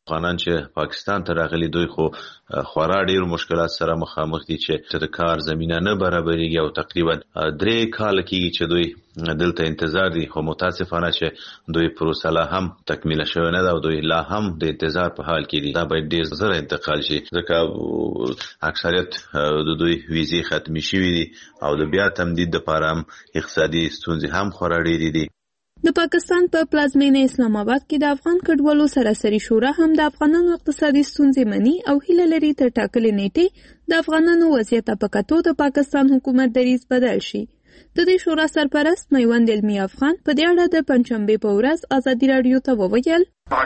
افغانان چې پاکستان ته راغلي دوی خو خورا ډیر مشکلات سره مخامخ دي چې د کار زمينه نه برابرېږي او تقریبا 3 کال کېږي چې دوی دلته انتظار دي خو متاسفانه چې دوی پروسه لا هم تکمیل شوی نه ده او دوی لا هم د انتظار په حال کې دي. دا باید ډیر زر انتقال شي ځکه اکثریت د دوی ویزې ختمي شوې دي او د بیا تمدید لپاره هم اقتصادي ستونزې هم خورا ډېرې دي. د پاکستان په پلازمینه اسلام آباد کې د افغان کډوالو سراسري شورا هم د افغانانو اقتصادي ستونزې مني او هیله لري تر ټاکلې نیټې د افغانانو وضعیت په کتو د پاکستان حکومت دریځ بدل شي. د دې شورا سرپرست میوند علمي افغان په دې اړه د پنځشنبې په ورځ ازادي راډیو ته وویل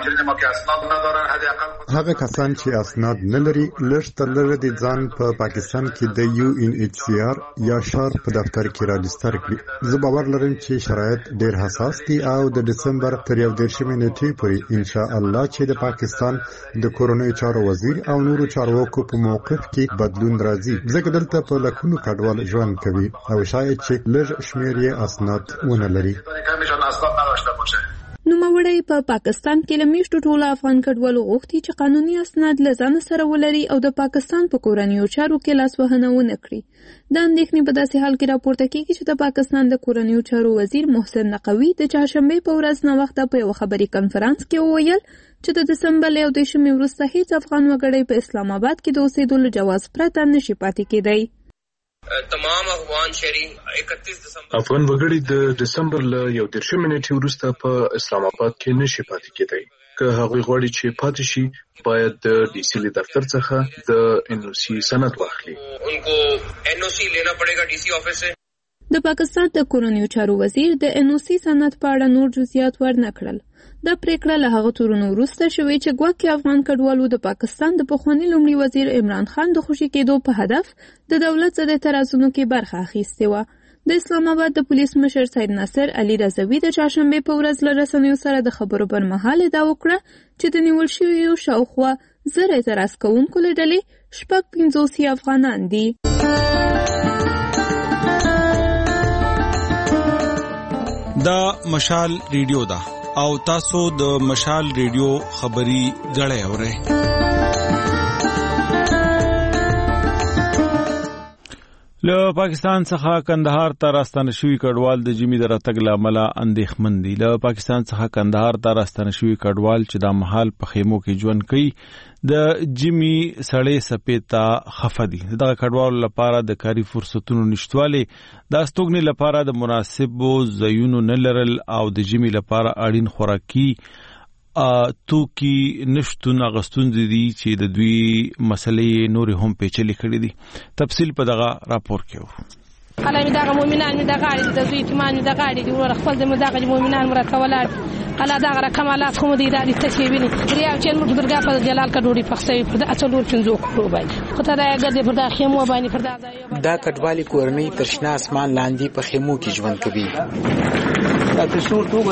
هغه کسان چې اسناد نه لري لږ تر لږه د ځان په پاکستان کې د UNHCR یا شار په دفتر کې راجستر کړي. زه باور لرم چې شرایط ډېر حساس دي او د دسمبر تر 11 نیټې پورې ان شاء الله چې د پاکستان د کورونی چارو وزیر او نورو چارواکو په موقف کې بدلون راځي. ځکه دلته په لکونو کډوال ژوند کوي او شاید چې لږ شمیر یې اسناد ونه لري. نوموړی په پاکستان کې له میشتو ټولو افغان کډوالو غوښتي چې قانوني اسناد له ځان سره ولري او د پاکستان په کورنیو چارو کې لاسوهنه ونه کړي. د اندېښنې په داسې حال کې راپورته کېږي چې د پاکستان د کورنیو چارو وزیر محسن نقوي د چهارشنبې په ورځ ناوخته په یو خبري کنفرانس کې وویل چې د دسمبر 11 وروسته هیڅ افغان وګړی په اسلام آباد کې د اوسېدلو جواز پرته نشي پاتې کېدی. تمام افغان شهري 31 افغان وګړي د دسمبر له 11 نیټې وروسته په اسلام آباد کې نشي پاتې کېدی. که هغوی غواړي چې پاتې شي باید د ډي سي دفتر څخه د NOC سند واخلي. انکو NOC لینا پڑेगा DC آفس سے. د پاکستان د کورنیو چارو وزیر د NOC سند په اړه نور جزئیات ورنکړل. دا پریکړه له هغه تورونو وروسته شوې چې ګواکې افغان کډوالو د پاکستان د پخواني لومړي وزیر عمران خان د خوشي کېدو په هدف د دولت ضد اعتراضونو کې برخه اخیستې وه. د اسلام آباد د پولیس مشر سید ناصر علي رضوي د چهارشنبې په ورځ له رسنیو سره د خبرو پر مهال ادعا وکړه چې د نیول شویو شاوخوا 1000 اعتراض کوونکو له ډلې 55 افغانان دي. دا مشال ریډیو ده او تاسو د مشال ریډیو خبري غړې اورئ. له پاکستان څخه کندهار ته راستنه شوي کډوال د جمی د راتګ له امله اندېښمن دي. له پاکستان څخه کندهار ته راستنه شوي کډوال چې د مهال په خیمو کې ژوند کوي د جمی سړې سپې ته خفه دي. دغه کډوالو لپاره د کاري فرصتونو نشټوالی د استوګنې لپاره د مناسبو ځایونو نه لرل او د جمی لپاره اړین خوراکي توکي نشتون اغستون دي چې د دوی مسلې نور هم پیچلې کړې دي. تفصیل په دغه راپور کې وو. قال دغه مؤمنان د غاړي د دوی ایمان د غاړي دی ور خپل د دغه مؤمنان مرته ولاد قال دغه کمالات کوم دي د تشویبني ریا چې موږ درګه په جلال کډوړي پخسوي پر د اصلور پنځو کړو باندې خو ته دا ګرځي پر د خیمو باندې پر دا کډوالي کورنۍ ترشنا اسمان لاندې په خیمو کې ژوند کوي. دا تصور تو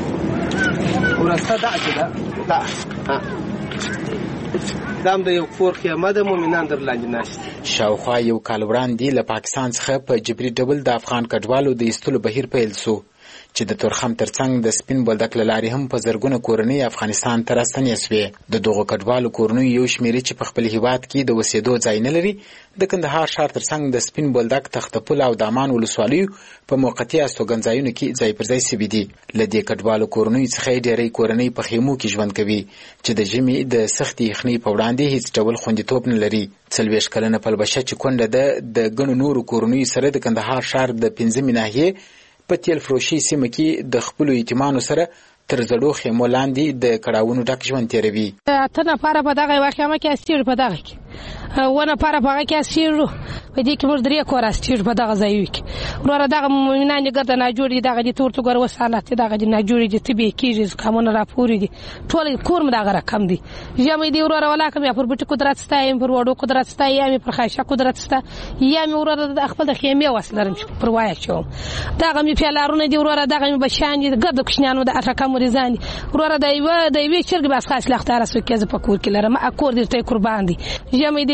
ګره ورسته دا چې دا دام د یو کور خیمه د مؤمنان در لاندې ناشته. شاوخوا یو کال وړاندې له پاکستان څخه په جبري ډول د افغان کډوالو د ایستلو بهیر پیل سو چې د تورخم ترڅنګ د سپین بولدک له لارې هم په زرګونه کورنۍ افغانستان ته راستنې شوې. د دغو کډوالو کورنۍ یو شمېر چې په خپل هیواد کې د وسېدو ځای نه لري د کندهار ښار ترڅنګ د سپین بولدک تختپل او دامان ولسوالیو په موقتي استوګنځایونو کې ځای پر ځای سوي دي. له دې کډوالو کورنۍ څخه ډېری کورنۍ په خیمو کې ژوند کوي چې د ژمي د سختې یخنۍ په وړاندې هیڅ ډول خوندیتوب نه لري. 40 کلنه پلبشه چې کونډه ده د ګڼو نورو کورنیو سره د کندهار ښار د 15 ناحیې په تیل فروشي سیمه کې د خپلو یتیمانو سره تر زړو خیمو لاندې د کړاوونو ډک ژوند تېروي. اته نفره په دغه واقعه کې استیر په دغه کې ونه پاره په کې استیر په دې کې موږ درې کور استیر په دغه ځای کې وراره دغه مؤمنان ګرځنه جوړي دغه دي تور څګور وسالات دغه دي نه جوړي دي تبي کیږي کومه راپوري دي ټول کور مې دغه رقم دي یم دي وراره ولاکم یا پر بټ قدرت ستایم پر وړو قدرت ستایم پر خاصه قدرت ستا یم وراره د خپل د خیمه وسلرم پر وای چوم دغه می پیلارونه دي وراره دغه می بشان دي ګرد کښنانو د اتکه مرزان وراره د یو چرګ بس خاص لختاره سو کې ز په کور کې لرم اکور دي ته قربان دي یم دي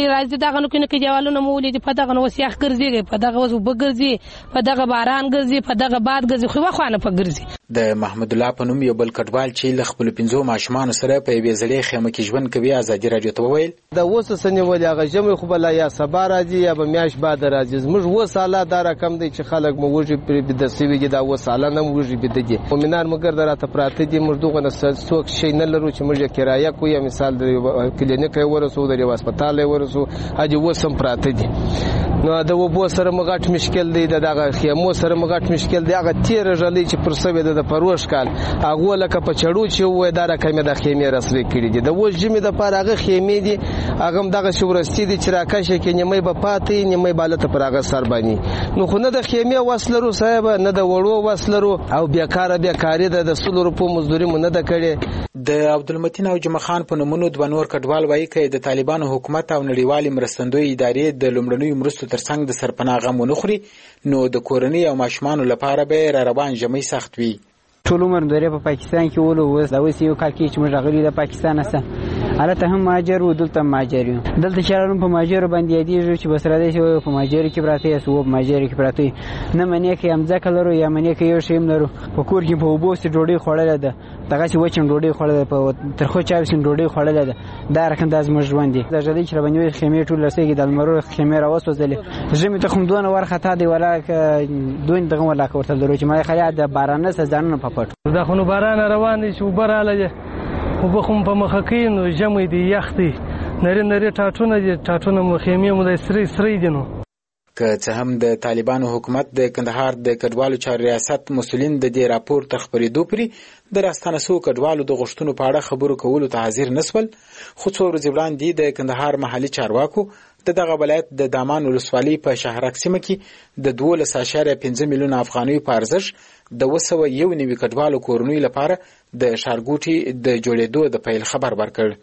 راځي دغه نو کې دیوالونه مولې په دغه نو سیاخ ګرځي په دغه وسو بګرځي په دغه باران ګرځي په دغه باد ګرځي خو واخوانه په ګرځي. د محمد الله په نوم یو بل کډوال چې له خپل 5 ماشومان سره په یوې ځلې خیمه کې ژوند کوي ازادي رادیو ته وویل دا وسه سنیول هغه جمع خو بل یا سبا راځي یا به میاش بعد راځي زموږ وساله دا رقم دی چې خلک مو وږي په د سوي دا وساله نه وږي بده مومنان مګر دراته پراته دي موږ دغه څوک شي نه لرو چې موږ کرایه کوی مثال د کلینیک ورسو د هسپتال ورسو اجي وسم پراته دي نو د وبو سره مغاټ مشکل دی دغه خیمو سره مغاټ مشکل دی هغه تیر ژلې چې پر سوي د پروش کال هغه لکه په چړو چې وای دا رقم د خیمه رسمي کړی دي د وژمې د پاره هغه خیمه دي هغه دغه شورستی دي چې راکشه کې نیمه به پاتې نیمه بالته پر هغه سربانی نو خو نه د خیمه وسلرو صاحب نه د وړو وسلرو او بیکاری د 100 روپو مزدوري مونږ نه کړي. د عبدالمتین او جمع خان په نومونو د نور کډوال وایي چې د طالبانو حکومت او نړیوالې مرستندوی ادارې د لومړنیو مرستو ترڅنګ د سرپناه غم ونخوري نو د کورنۍ او ماشومان لپاره به را روان جمعي سخت وي. ټول عمر دوی په پاکستان کې ولو وس دا وسی یو کال کې چې موږ غلي د پاکستان اسه البته هم ماجر و دلته ماجر یو دلته چارون په ماجر باندې دی چې بسره دی چې په ماجر کې براته یې سو ماجر کې براته نه منې کې امځه کلرو یا منې کې یو شیم لرو په کور کې په وبوس ډوډۍ خوړل ده دغه چې وچن ډوډۍ خوړل په ترخو چاوسین ډوډۍ خوړل ده دا رقم د ازمر ژوند دي دا ژوند چې باندې خیمه ټول لسېږي د المرو خیمه راوسوځلې زمي ته کوم دونه ور خطا دی ولا دوین دغه ولا کوتل درو چې ما خیا د بارانه سزانه په پټ دا خو باران روان دي چې وبراله او بخوم په مخکینو جمع دي یختي نری ټاټونه مخیمه مو د سری دي نو که څه هم د طالبانو حکومت د کندهار د کډوالو چارو ریاست مسولین د دې راپور ته خبرېدو پرې د راستانه سو کډوالو د غشتونو په اړه خبرو کولو ته حاضر نسول خو څو ورځې وړاندې د کندهار محلي چارواکو دغه ولایت د دامان ولسوالۍ په شهرک سیمه کې د 12.5 میلیون افغانیو په ارزښت د 291 کډوالو کورنۍ لپاره د ښارګوټي د جوړېدو د پیل خبر ورکړ.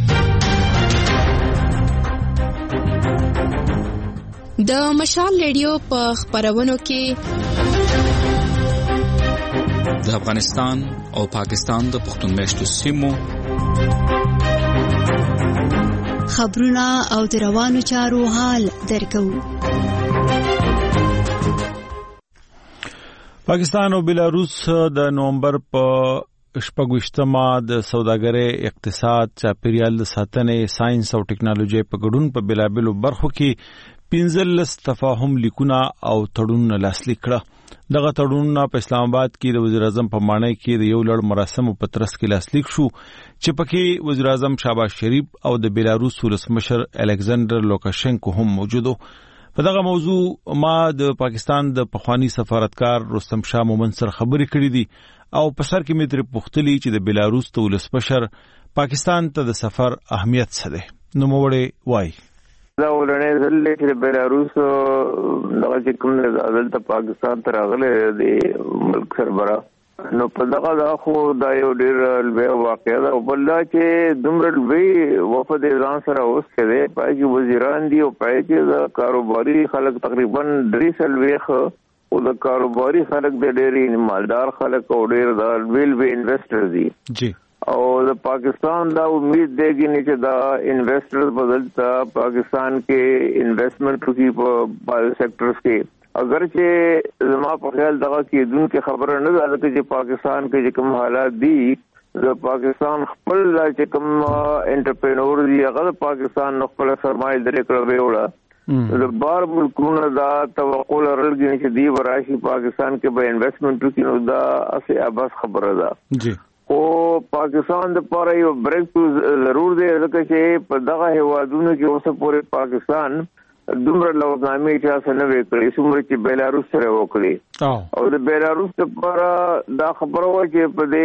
د مشال ریډیو په خبرونو کې د افغانستان او پاکستان د پښتون میشتو سیمو خبرونه او د روانو چارو حال درکو. پاکستان او بلاروس د نومبر په شپږویشتمه د سوداګرۍ اقتصاد چاپیریال د ساتنې ساينس او ټکنالوژي په ګډون په بلابلو برخو کې 15 تفاهم لیکونه او تړونونه لاسلیک کړه. دغه تړونونه په اسلام آباد کې د وزیر اعظم په مانای کې د یو لړ مراسمو په ترڅ کې لاسلیک شو چې پکې وزیر اعظم شهباز شریف او د بلاروس ولسمشر الکساندر لوکاشنکو هم موجودو. په دغه موضوع ما د پاکستان د پخوانی سفارتکار رستم شاه مومن سره خبرې کړې دي او په سر کې مې ترې پوښتلي چې د بلاروس د ولسمشر پاکستان ته د سفر اهمیت څه دی. نو موړې وای دا ولنې ځل چې بلاروس دغه چې کوم د پاکستان ته راغله د ملک سربراه نو په دغه خو دا یو ډیر لوی واقعه ده او بل چې دومره لوی وفد ځان سره اوس کړي پای کې وزیران دي او پای کې د کاروباري خلک تقریبا 300 ویخ او د کاروباري خلک د ډېری مالدار خلک او ډېر د ویل انویسټر دي جی او د پاکستان دا امید دیږي چې دا انویسټر بدلتا پاکستان کې انویسټمنٹ کی په بایو سیکټرز کې اگر چې زما په خیال دغه کې دن کې خبره نه ده چې پاکستان کې کوم حالات دي د پاکستان خپل چې کوم انټرپرینور دي هغه پاکستان خپل سرمایه درې کړو وړه د بار ملکونو دا توقع لرل چې دی وراشي پاکستان کې به انویسټمنٹ کې نو دا اسه اباس خبره ده جی او پاکستان د پاره یو بریک ټو ضرور دی ځکه چې په دغه هوادونو کې اوسه پورې پاکستان دومره لوزنامې چې څنګه وکړي څومره چې بیلاروس سره وکړي او د بیلاروس لپاره دا خبره و چې په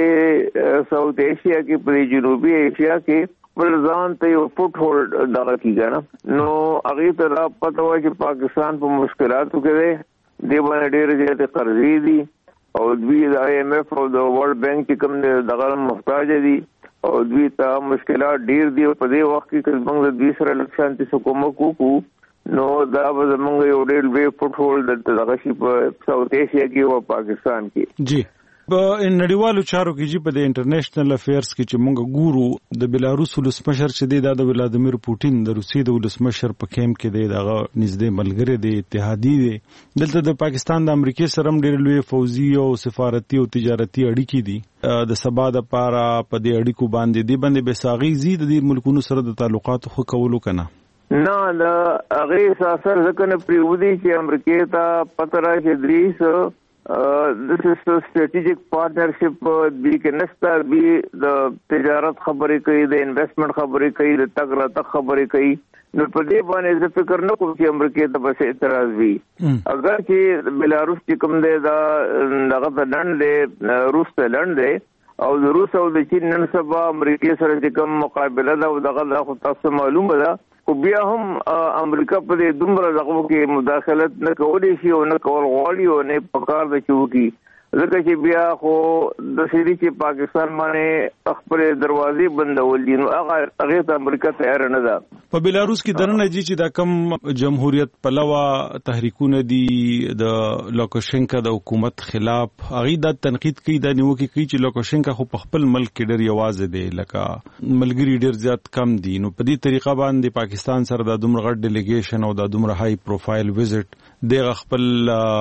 دې ساوث ایشیا کې په جنوبي ایشیا کې خپل ځان ته یو فوټ هولډ دغه کیږي نه نو هغه ته را پته و چې پاکستان په مشکلاتو کې دی د باندې ډېر زیات قرضې دي او دوی د IMF او د ورلد بانک کوم دغه محتاج دي او دوی ته مشکلات ډیر دي په دې وخت کې موږ د دوی سره لکشانتي حکومت کو نو دا به موږ یو ډیر وی فوټ هولډ دغه شي په ساوث ایشیا کې او پاکستان کې جی په نړیوالو چارو کې چې په د انټرنیشنل افیرز کې چې مونږ ګورو د بلاروس ولسمشر چې دی د ولادیمیر پوتین د روسیې د ولسمشر په کیمپ کې دی دغه نږدې ملګری دی اتحادی دی دلته د پاکستان د امریکای سره هم ډېر لوی فوزي او سفارتي او تجارتي اړیکې دي د سبا د پاره په دې اړیکو باندې به ساغي زید د ملکونو سره د تعلقاتو خو کولو کنه نه دا هغه اثر ځکه نه پریودي چې امریکای ته پته راځي دریس this is a strategic partnership دی کې نستا بي د تجارت خبرې کوي د انویسټمنٹ خبرې کوي د تګ راتګ خبرې کوي نو په دې باندې زه فکر نه کوم چې امریکا ته بس اعتراض وي اگر چې بلاروس چې کوم دی دا دغه د لند دی روس ته لند دی او د روس او د چین نن سبا امریکا سره چې کوم مقابله ده او دغه خو تاسو معلومه ده خو بیا هم امریکا په دې دومره دغه کې مداخلت نه کولی شي او نه کول غواړي او نه پکار د چوکي ځکه چې بیا خو د سړي چې پاکستان باندې خپل دروازې بندول دي نو هغه ته امریکا تیار نه ده په بلاروس کې درنه چې دا کم جمهوریت پلوه تحریکونه دي د لوکاشنکا د حکومت خلاف هغه د تنقید کوي د نیوکه کوي چې لوکاشنکا خو په خپل ملک کې ډېر یوازې دی لکه ملګری ډېر زیات کم دي نو په دې طریقه باندې پاکستان سره د دومره غټ ډیلیګیشن او د دومره هاي پروفایل وزټ د خپل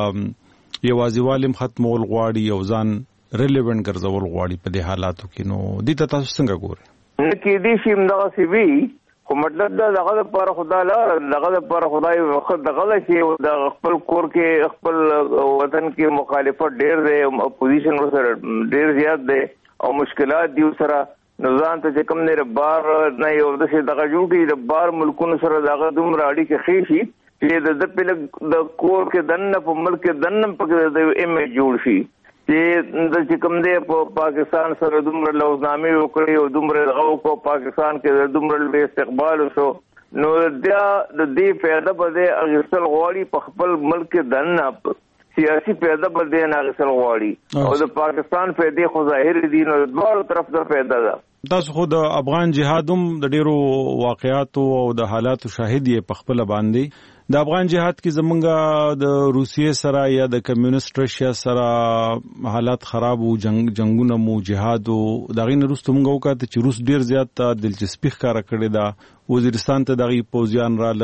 یوازیوالم ختمول غواړي او ځان ریلیونټ ګرځول غواړي په دې حالاتو کې نو دې ته تاسو څنګه ګورئ نه کې دې شیم دا سی وی خو مطلب دا دغه لپاره خدای لار دغه لپاره خدای وخت دغه چې د خپل کور کې خپل وطن کې مخالفت ډېر دی اپوزیشن سره ډېر زیات دی او مشکلات دی سره نظام ته کوم نه بار نه یو د څه دغه جوړ کې د بار ملکونو سره دغه دومره اړیکې خېشي چې د پله د کور کې دنه په ملک کې دنه په د ایمیج جوړ شي چې د کوم دی په پاکستان سره دومره لوزنامې وکړي او دومره دغه په پاکستان کې دومره به استقبال وشو نو دا د دې پیدا بده اغسل غواړي په خپل ملک کې دنه سیاسي پیدا بده نه اغسل غواړي او د پاکستان پیدا خو ظاهر دي نو د دوه طرف ته پیدا ده تاسو خو د افغان جهاد هم د ډیرو واقعاتو او د حالاتو شاهد یې په خپل باندې د افغان جهاد کې زمونږ د روسیې سره یا د کمیونست رشیا سره حالات خراب او جنگونه مو جهاد او دغه نه رستو مونږ وکړه چې روس ډیر زیات دلچسپي ښکارا کړې ده وزیرستان ته دغه پوزیان را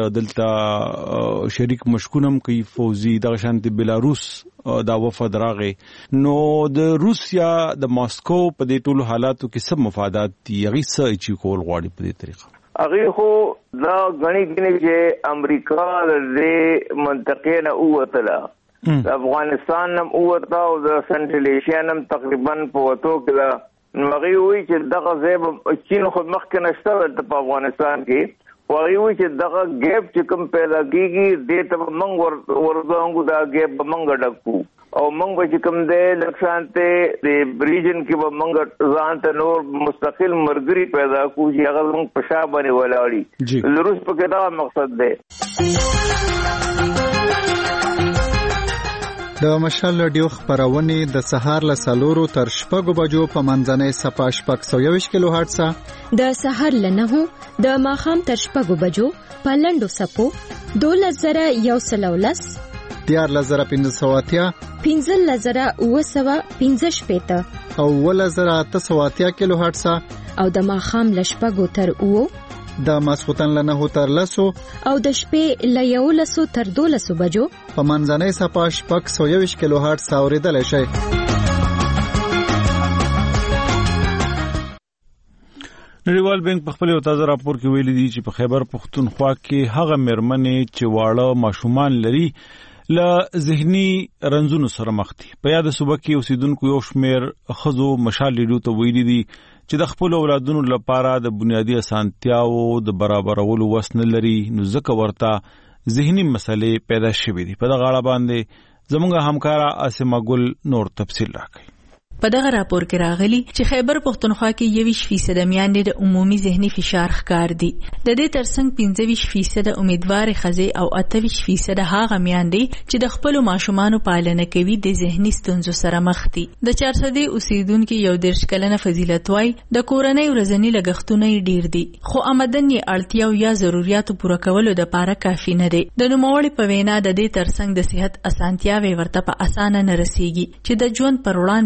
دلته شریک مشکونم کوي فوزي د شانتي بلاروس دا وفد راغې نو د روسیا د ماسکو په دې ټولو حالاتو کې سب مفادات دي هغه څه چې کول غواړي په دې طریقه هغه خو دا غني چې امریکا د منطقې نه اوتله د افغانستان هم اوته او د سنټرل ایشیا هم تقریبا په وته کې مغي وی چې دغه زیب چین خو مخکې نشته په افغانستان کې وایي چې دغه ګیپ چې کوم پیدا کیږي د ته منګ ورځو دا ګیپ منګ ډکو او منګ چې کوم د لکشانته د ریجن کې به منګ ځان ته نور مستقل مرګري پیدا کو چې هغه موږ په شابه باندې ولاړی ضرور په کې دا مقصد دی د مشال رادیو خبرونه د سهار له 4 تر 6 بجو په منځنۍ صفه 621 کیلو هرتز د سهار له 9 د ماخام تر 6 بجو په لندو سپو 2119 14580 15915 او 1880 کیلو هرتز او د ماخام له 6 تر 9 د ماسختن له 9 تر 10 او د شپې له 11 تر 12 بجو په منځنۍ صفه 621 کیلو هرتز اوریدل شي نړیوال بانک په خپل یو تازه راپور کې ویلي دی چې په خیبر پختونخوا کې هغه مېرمنې چې واړه ماشومان لري له ذهني رنځونو سره مخ دي په یاد صوبه کې اوسیدونکو یو شمېر ښځو مشال لیدو ته ویلي دي چې د خپل اولادونو لپاره د بنیادی اسانتیاو د برابرولو وس نه لري نو ځکه ورته ذهني مسلې پیدا شوې دي په دغه اړه باندې زموږ همکارا اسمه ګل نور تفصیل راکړي په دغه راپور کې راغلي چې خیبر پختونخوا کې 21% میندې د عمومي ذهني فشار ښکار دي د دې ترڅنګ 25% امیدوار خزي او 28% هغه میندې چې د خپل ماشومان پالنه کوي د ذهني ستونزو سره مخ دي د 400 اوسیدونکو یو درش کلنه فضیلت وای د کورنۍ ورځنی لګښتونه ډیر دي خو آمدنی اړتیاو یا ضرورتو پوره کولو د لپاره کافي نه دي د نوموړي په وینا د دې ترڅنګ د صحت اسانتیاوي ورته په اسانه نه رسیږي چې د ژوند پر وړاندې ورته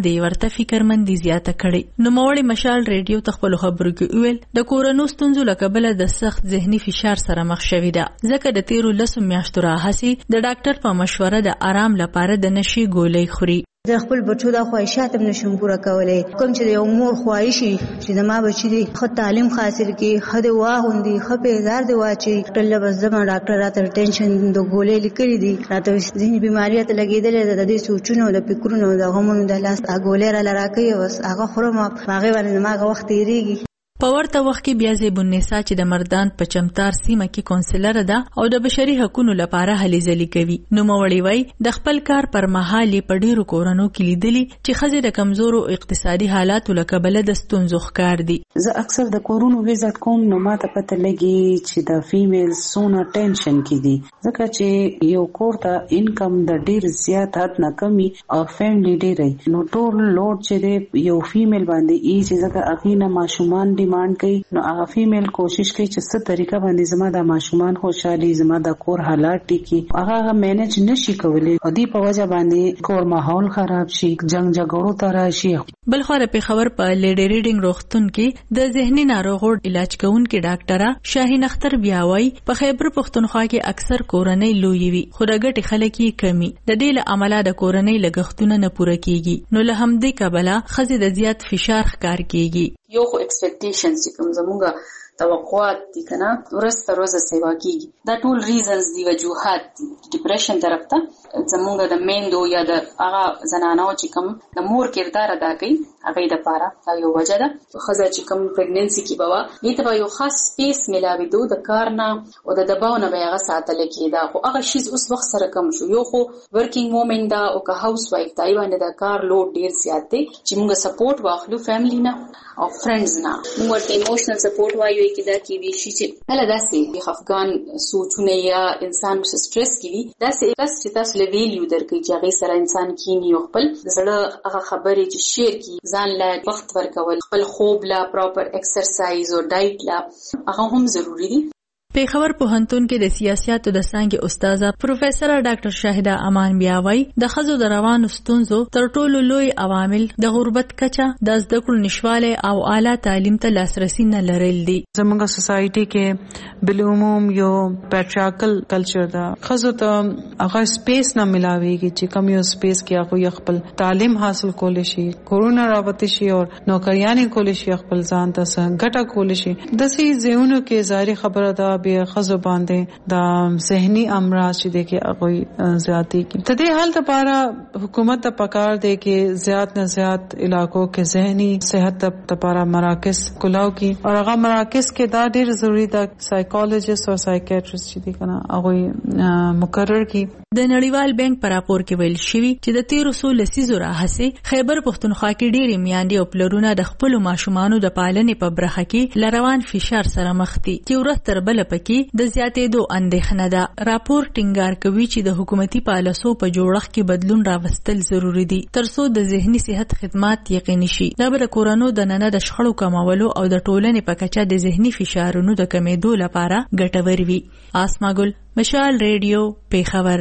زیاته فکرمندي زیاته کړي. نو موړي مشال ریډیو تخپل خبرو کې ویل د کورونو ستونزو لکبل د سخت ذهني فشار سره مخ شوې ده، ځکه د 13 میاشتو راهسي د ډاکټر په مشوره د آرام لپاره د نشي ګولۍ خوري. د خپل بچو د خواهشات هم نشم پوره کولای. کوم چې یو مور خواهشي چې زما بچی دی خو تعلیم حاصل کړي، خو د واغوندي، خو په هزار دی واچي ټله بس زما ډاکټر راته ټینشن د ګولې لیکلي دي، راته ذهني بیماری ته لګېدلې د دې سوچونو د فکرونو د غمونو د لاس اګولې را لراکي بس هغه خورم هغه باندې ما وخت تیریږي. په ورته وخت کې بیا زیبالنساء چې د مردان په چمتار سیمه کې کونسلر ده او د بشري حقوقو لپاره هلې ځلې کوي. نو موړي وای د خپل کار پر مهال په ډیرو کورونو کې لیدلي چې ښځې د کمزورو اقتصادي حالاتو لکبل د ستونزو ښکار دي. زه اکثر د کورونو ویزټ کوم نو ماته پته لګي چې د فیمیل سونه ټینشن کې دي، ځکه چې یو کور ته انکم د ډیر زیات حد نه کمی او فیملی ډیرې نو ټول لوډ چې دی یو فیمیل باندې ای چې ځکه اغینه ماشومان ډیماند کوي نو هغه فیمیل کوشش کوي چې څه طریقه باندې زما د ماشومان خوشحالي زما د کور حالات ټیکی هغه مینج نشي کولای او دی په وجه باندې کور ماحول خراب شي، جنگ جګړو ته راشي. بل خو په خبر په لیډي ریډینګ روغتون کې د ذهني ناروغو علاج کوونکې ډاکټره شاهین اختر بیا وایي په خیبر پښتونخوا کې اکثر کورنۍ لوی وي خو د ګټې خلک یې کمی، د دې له امله د کورنۍ لګښتونه نه پوره کیږي. نو له همدې کبله ښځې د زیات فشار ښکار کیږي. یو خو ایکسپیکټیشنز چې کوم زموږ توقعات دي کنه ورځ تر ورځې سیوا کیږي، دا ټول ریزنز دی وجوهات دي. ډیپریشن طرف ته زموږ د میندو یا د هغه زنانو چې کوم د مور کردار ادا کوي هغه د پاره دا یو وجه ده. ښځه چې کوم پریګننسي کې بوا دې ته یو خاص سپیس ملاوي د کار نه او د دباو نه به هغه ساتل کېده، خو هغه شیز اوس وخت سره کم شو. یو خو ورکینګ وومن دا او که هاوس وایف دا باندې د کار لوډ ډیر زیات دی چې موږ سپورټ واخلو فیملی نه او فرندز نه. موږ ایموشنل سپورټ وایو کې دا کې وی شي چې هله داسې خفګان سوچونه یا انسان په سټرس کې وي، داسې کس چې تاسو له ویلیو درکې چې هغه سره انسان کینی او خپل زړه هغه خبرې چې شیر کی ځان لا وخت ورکول، خپل خوب لا پراپر ایکسرسایز او ډایټ لا هغه هم ضروری دي. په خبر پوهنتون کې د سیاستو د څانګې استاده پروفیسور ډاکټر شاهده امان بیا وایي د ښځو د روانو ستونزو تر ټولو لوی عوامل د غربت کچه، د زده کړو نشواله او اعلی تعلیم ته لاسرسي نه لرل دي. زموږ سوسایټي کې بالعموم یو پیټریارکل کلچر دا ښځو ته هغه سپیس نه ملاويږي چې کوم یو سپیس کې هغه خپل تعلیم حاصل کول شي، کورونه راوته شي او نوکریانې کول شي، خپل ځان ته ګټه کول شي. د سې زيونو کې ظاهري خبره ده به خزو باندې د ذهني امراض چې د کې هغه زیاتی کی. د دې حل لپاره حکومت ته پکار دی کې زیات نه زیات علاقو کې ذهني صحت لپاره مراکز کلاو کی او هغه مراکز کې دا ډیر ضروری ده سایکولوژیست او سایکیاټریست چې دی کنه هغه مقرر کی. د نړیوال بانک پر راپور کې ویل شوی چې د 1300 لسیزو راهسه خیبر پښتونخوا کې ډېری میاندې او پلرونه د خپل ماشومانو د پالنې په برخه کې لروان فشار سره مخ دي چې ورځ تر بل پکې د زیاتېدو اندېښنه ده. راپور ټینګار کوي چې د حکومتي پالیسو په جوړښت کې بدلون راوستل ضروری دي ترڅو د ذهني صحت خدمات یقیني شي. دا به د کورونو د ننه د شخړو کمولو او د ټولنې په کچه د ذهني فشارونو د کمېدو لپاره ګټور وي. آسما ګل، مشال ریډیو، پیښور.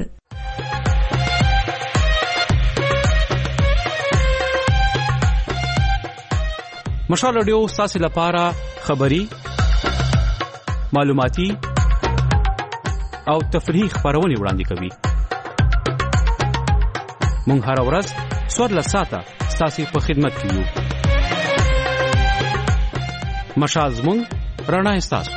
مشال ریډیو ستاسو لپاره خبری، معلوماتي او تفریحي خبرونه وړاندې کوي. مونږ هر ورځ 14 ساعته ستاسو په خدمت کې یو. مشال زموږ رڼا ستاسو.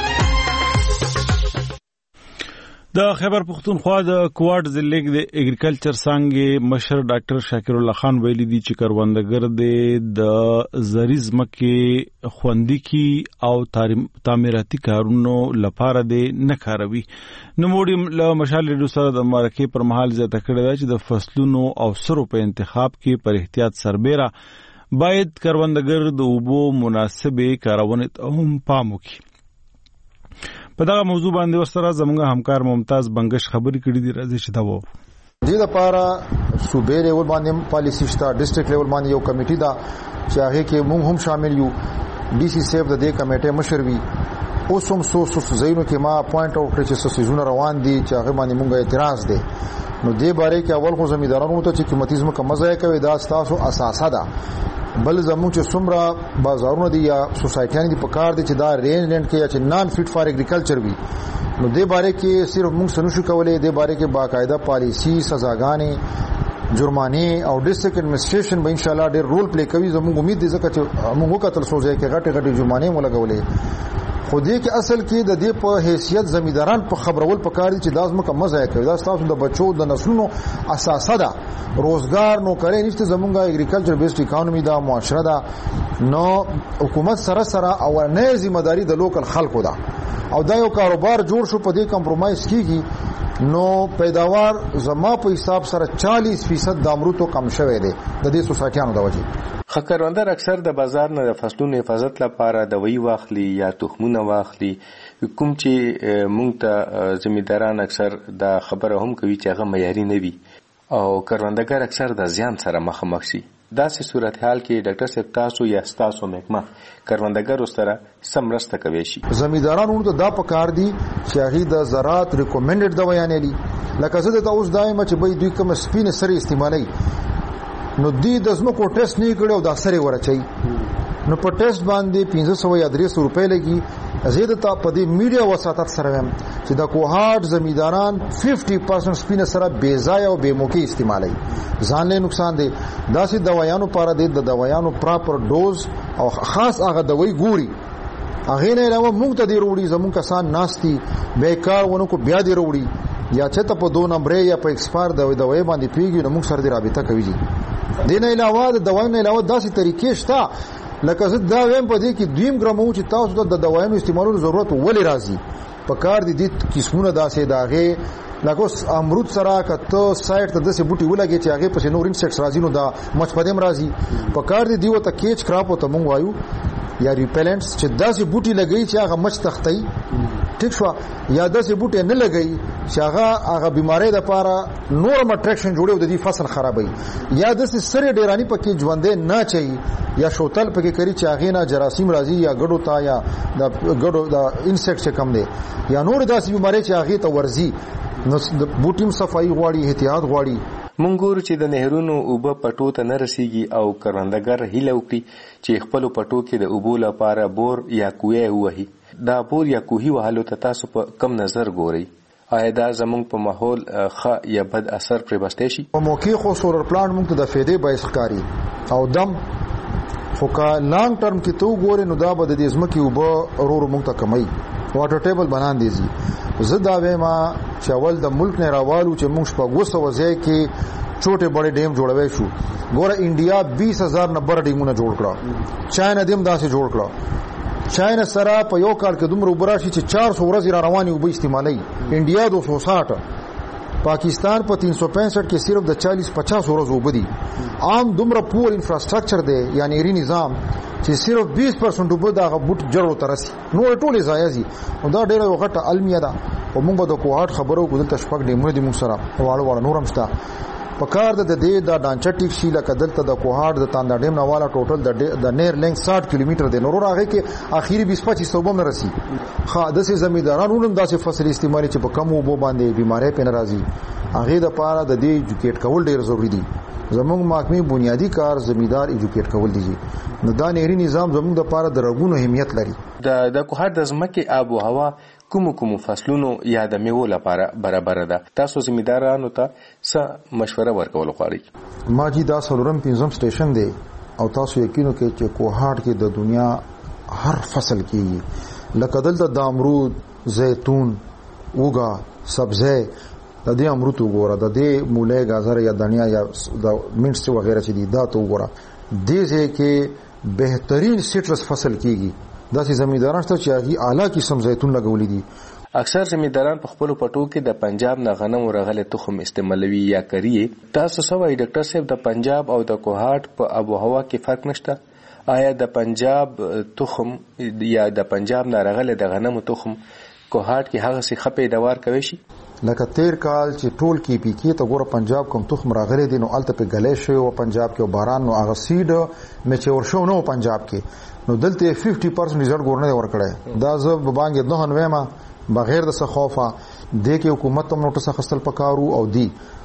د خیبر پختونخوا د کوارډ ضلع د اګریکلچر څانګې مشر ډاکټر شاکر الله خان ویلي دي چې کروندګر د زرعي ځمکې خوندي کی او تعمیراتي کارونو لپاره د نه کاروي. نوموړي له مشال ریډیو سره د مرکې پر مهال زیاته کړې ده چې د فصلونو او سرو په انتخاب کې پر احتیاط سربېره باید کروندګر د اوبو مناسبې کارونې ته هم پام وکړي. په دغه موضوع باندې ورسره زموږ همکار ممتاز بنگش خبرې کړې دي. راځي چې دا وو دې لپاره صوبې لیول باندې پالیسی شته، ډیسټریکټ لیول باندې یو کمیټي دا چې هغه کې موږ هم شامل یو. ډي سي سیف د دې کمیټې مشر وی. اوس هم سو زینو کې ما پوینټ اوټ کړی چې سوسیزونه روان دي چې هغه باندې موږ اعتراض دي نو دې باره کې اول خو زمیندارانو ته چې قیمتي ځمکه مزه کوي دا تاسو اساسه ده. بل زموږ چې څومره بازارونه دي یا سوسایټیان دي په کار دي چې دا رینج لینډ کې یا چې نان فیټ فار اګریکلچر وي نو دې باره کې صرف موږ سنشو کولای. دې باره کې باقاعده پالیسی سزاګانې جرمانه او ډیسټریکټ ایڈمنسټریشن به ان شاء الله ډېر رول پلی کوي. زموږ امید دي ځکه چې موږ وکړل سوځي کې غټي جرمانه ولګولې خو دې کې اصل کې د دې په حیثیت زمینداران په خبرول پکار دي چې دا ځمکه مزه کوي. دا تاسو د بچو د نسلونو اساسه ده. روزګار نو کوي نشته زمونږه اګریکلچر بیسډ اکانومي دا معاشره ده. نو حکومت سره او نه ځمېداري د لوکل خلکو ده او دا یو کاروبار جوړ شو په دې کمپرومایز کیږي نو پیداوار زما په حساب سره 40% د امرتو کم شوه دی د دې سوسایټیانو د وجې. خکروندر اکثر د بازار نه د فصلونو حفاظت لپاره دوی واخلي یا تخمونه واخلي. کوم چې مونږ ته زمینداران اکثر دا خبره هم کوي چې هغه معیاري نه وي او کروندګر اکثر د زیان سره مخامخ شي. داسې صورتحال کې ډاکټر صاحب تاسو یا تاسو محکمه کروندګرو سره سمرسته کوي شي. زمیندارانو ته دا پکار دي چې هغه د زراعت ریکومندډ دوايانې لري. لکه زه ته اوس دایم چې به دوی کوم سپینه سره استعمالي نو دوی د زمکو ټیسټ نه کړي او دا سره ورچي نو په ټیسټ باندې 500 یا 300 روپے لګي. زیاده ته په دې میډیا وساتت سره هم چې د کوهاټ زمینداران 50% سپینه سره بے ځای او بے موقع استعمالي ځان له نقصان دي. داسې دوايانو لپاره د دوايانو پراپر ډوز او خاص هغه دوی ګوري هغه نه علاوه موږ ته دی وروړي زموږ کسان ناشتي بیکار ونه کو بیا دی وروړي یا چې ته په 2 نمبر یا په ایکسپایر دوی باندې پیږي نو موږ سره دی رابطه کوي. دین علاوه د دوی نه علاوه داسې طریقې شته لکه زه دا ویم په دې کې 2 ګرامو چې تاسو ته د دوایانو استعمالولو ضرورت ولې راځي په کار دي د قسمونه داسې داغه لکه امرود سره کته سایت ته د سه بوټي ولګي چې هغه په نور انسیکټس راځي نو دا مچ پدیم راځي په کار دي دیو ته کیچ کراپ ته مونږ وایو یا ریپیلنټس چې داسې بوټي لګي چې هغه مچ تختی ټیک شو یا داسې بوټي نه لګي چې هغه بیماری د لپاره نورم اټریکشن جوړي او د دې فصل خرابوي یا داسې سره ډیرانی پکې ژوندې نه چي یا شوتل پکې کوي چې هغه نه جراثیم راځي یا ګډو تا یا د ګډو د انسیکټ کم دي یا نور داسې بیماری چې هغه ته ورزي نو د بوټیم صفائی غواړي احتیاط غواړي. مونږ ګورو چې د نهرونو اوبه پټو ته نه رسیږي او کروندګر هیله وکړي چې خپل پټو کې د اوبو لپاره بور یا کوی وهي. دا بور یا کوهي وهلو ته تاسو په کم نظر ګورئ؟ آیا دا زمونږ په ماحول ښه یا بد اثر پرې بسته شي؟ په موقع خو سولر پلانټ موږ ته د فائدې باعث ښکاري او دم خو کا لانګ ټرم کې تو ګورې نو دا به د دې ځمکې اوبه ورور موږ ته کمای واټر ټیبل بنان دیږي. زه دا وایم چې اول د ملک نه راوالو چې موږ په 200 ځای کې छोटे बड़े ډیم جوړوي شو. ګوره انډیا 20000 نمبر ډیمونه جوړ کړه. چاینا دیم داسې جوړ کړه. چاینا سره په یو کال کې دومره وبراشي چې 400 ورځې را رواني وب استعمالي. انډیا 260 پاکستان په 365 کې صرف د 40-50 ورځې وبدي. عام دومره پور انفراستراکچر دی یعنی ری نظام چې صرف 20% وب دا غبوټ جوړو ترسي نور ټولې ځایازي او دا ډېره وخت علمي ده. او موږ د کوهاټ خبرو کول تشپک ډیمونه د موږ سره واړو نورم شته په کار د دې د ډانچه ټیک شي لکه دلته د کوهاټ د تاندا ډیم نه والا ټوټل د نیر لینک 60 کیلومتر دی نور هغه کې اخیری 20-25 صوبه نه رسی. خا د سي زمیندارانو هم داسې فصل استعمالي چې په کم وبو باندې بیماری په ناراضي هغه د پاره د دې ایجوکیټ کول ډیر ضروری دي. زموږ محکمې بنیادی کار زمیندار ایجوکیټ کول دي. نو دا نهري نظام زموږ د پاره د رغونو اهمیت لري. د کوهاټ د ځمکې آب او هوا کوم فصلونو یا د میوو لپاره برابر ده. تاسو زمیندارانو ته څه مشوره ورکول غواړئ؟ ما جی دا سولورم 5 سټیشن دی او تاسو یقینو کې چې کوهاټ کې د دنیا هر فصل کې لکه دلته د امرود زیتون اوګه سبزه د دې امرود وګوره د دې موله گازر یا دنیا یا د منټس وغیرہ چې دي دا ته وګوره دې ځکه بهترین سټرس فصل کیږي. داسې زمینداران ته چې هغه اعلی قسم زیتون لګولې دي. اکثر زمینداران په خپل پټو کې د پنجاب نه غنم او رغله تخم استعمالوي یا کوي. تاسو سوای ډاکټر صاحب د پنجاب او د کوهاټ په آب او هوا کې فرق نشته؟ آیا د پنجاب تخم یا د پنجاب نه رغله د غنم تخم کوهاټ کې هغه څه خپې دوار کوي شي؟ لکه تیر کال چې ټول کې پی کې ته ګوره پنجاب کوم تخم راغلي دي نو الته په غلې شوی او پنجاب کې باران نو هغه سیډ میچور شو نو پنجاب کې نو دلته 50% ریزلټ ګورنه ورکړی. دا زه به باندې نه هنوي ما بغیر د خوفه د کې حکومت هم نوټس خپل پکارو او دی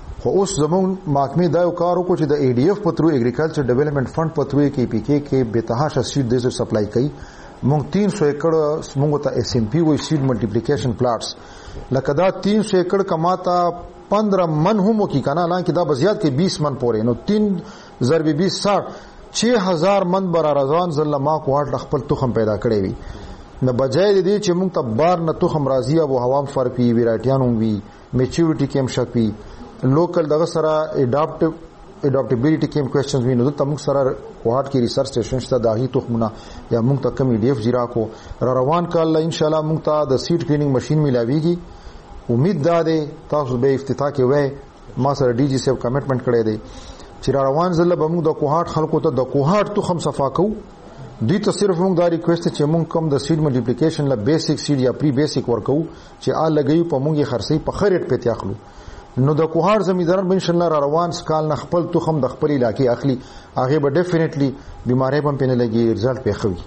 خو اوس زمون محکمې دا یو کار وکړو چې د ADF په ترو اګریکلچر ډیولپمنٹ فند په ترو کې PK کې بتهاشه سیډ د سپلای کوي مونږ 300 एकड़ مونږ ته SMP وای سیډ ملټیپلیکیشن پلاټس لکه دا 300 एकड़ کماتا 15 من هم کی کنه حالانکه دا بزیات کې 20 من پورې نو 3 ضرب 20 6000 من برارزان زلما کوټ خپل تخم پیدا کړی وي نه بجای دې چې مونږ ته بار نه تخم راضی او هوا فرق وی ویرایټیانو وی میچورټی کېم شپی لوکل دغه سره اډاپټیبিলিټی کېم کوېسچنز وینو د تموک سره کوهات کې ریسرچ سټیشن شته داغي تخمونه یا مونږ ته کم EDF زیرا کو روان کال ان شاء الله مونږ ته د سیډ کلینینګ ماشين ملاويږي امید ده تاسو به افتتاح کې وای ما سره DG سیو کمټمنټ کړی دی چې روان زله به موږ د کوهات خلکو ته د کوهات تخم صفا کو دوی ته صرف موږ دا ریکوست چې موږ کم د سیډ ملټیپلیکیشن لا بیسیک سیډ یا پری بیسیک ورکو چې آ لګي په موږ خرڅي په خریټ په تیاخلو نو د کوهات زمیداران ان شاء الله روان سکال نه خپل تخم د خپل علاقې اخلي هغه به ډیفینیټلی بیماری هم پنه لګي رزلټ په خوي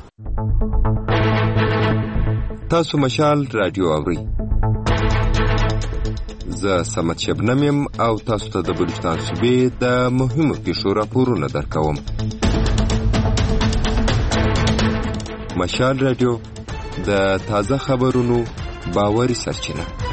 تاسو مشال رادیو اوري زه سمت شبنم يم او تاسو ته د بلوچستان صوبې د مهمو پیښو راپورونه درکوم. مشال رادیو د تازه خبرونو باوري سرچینه.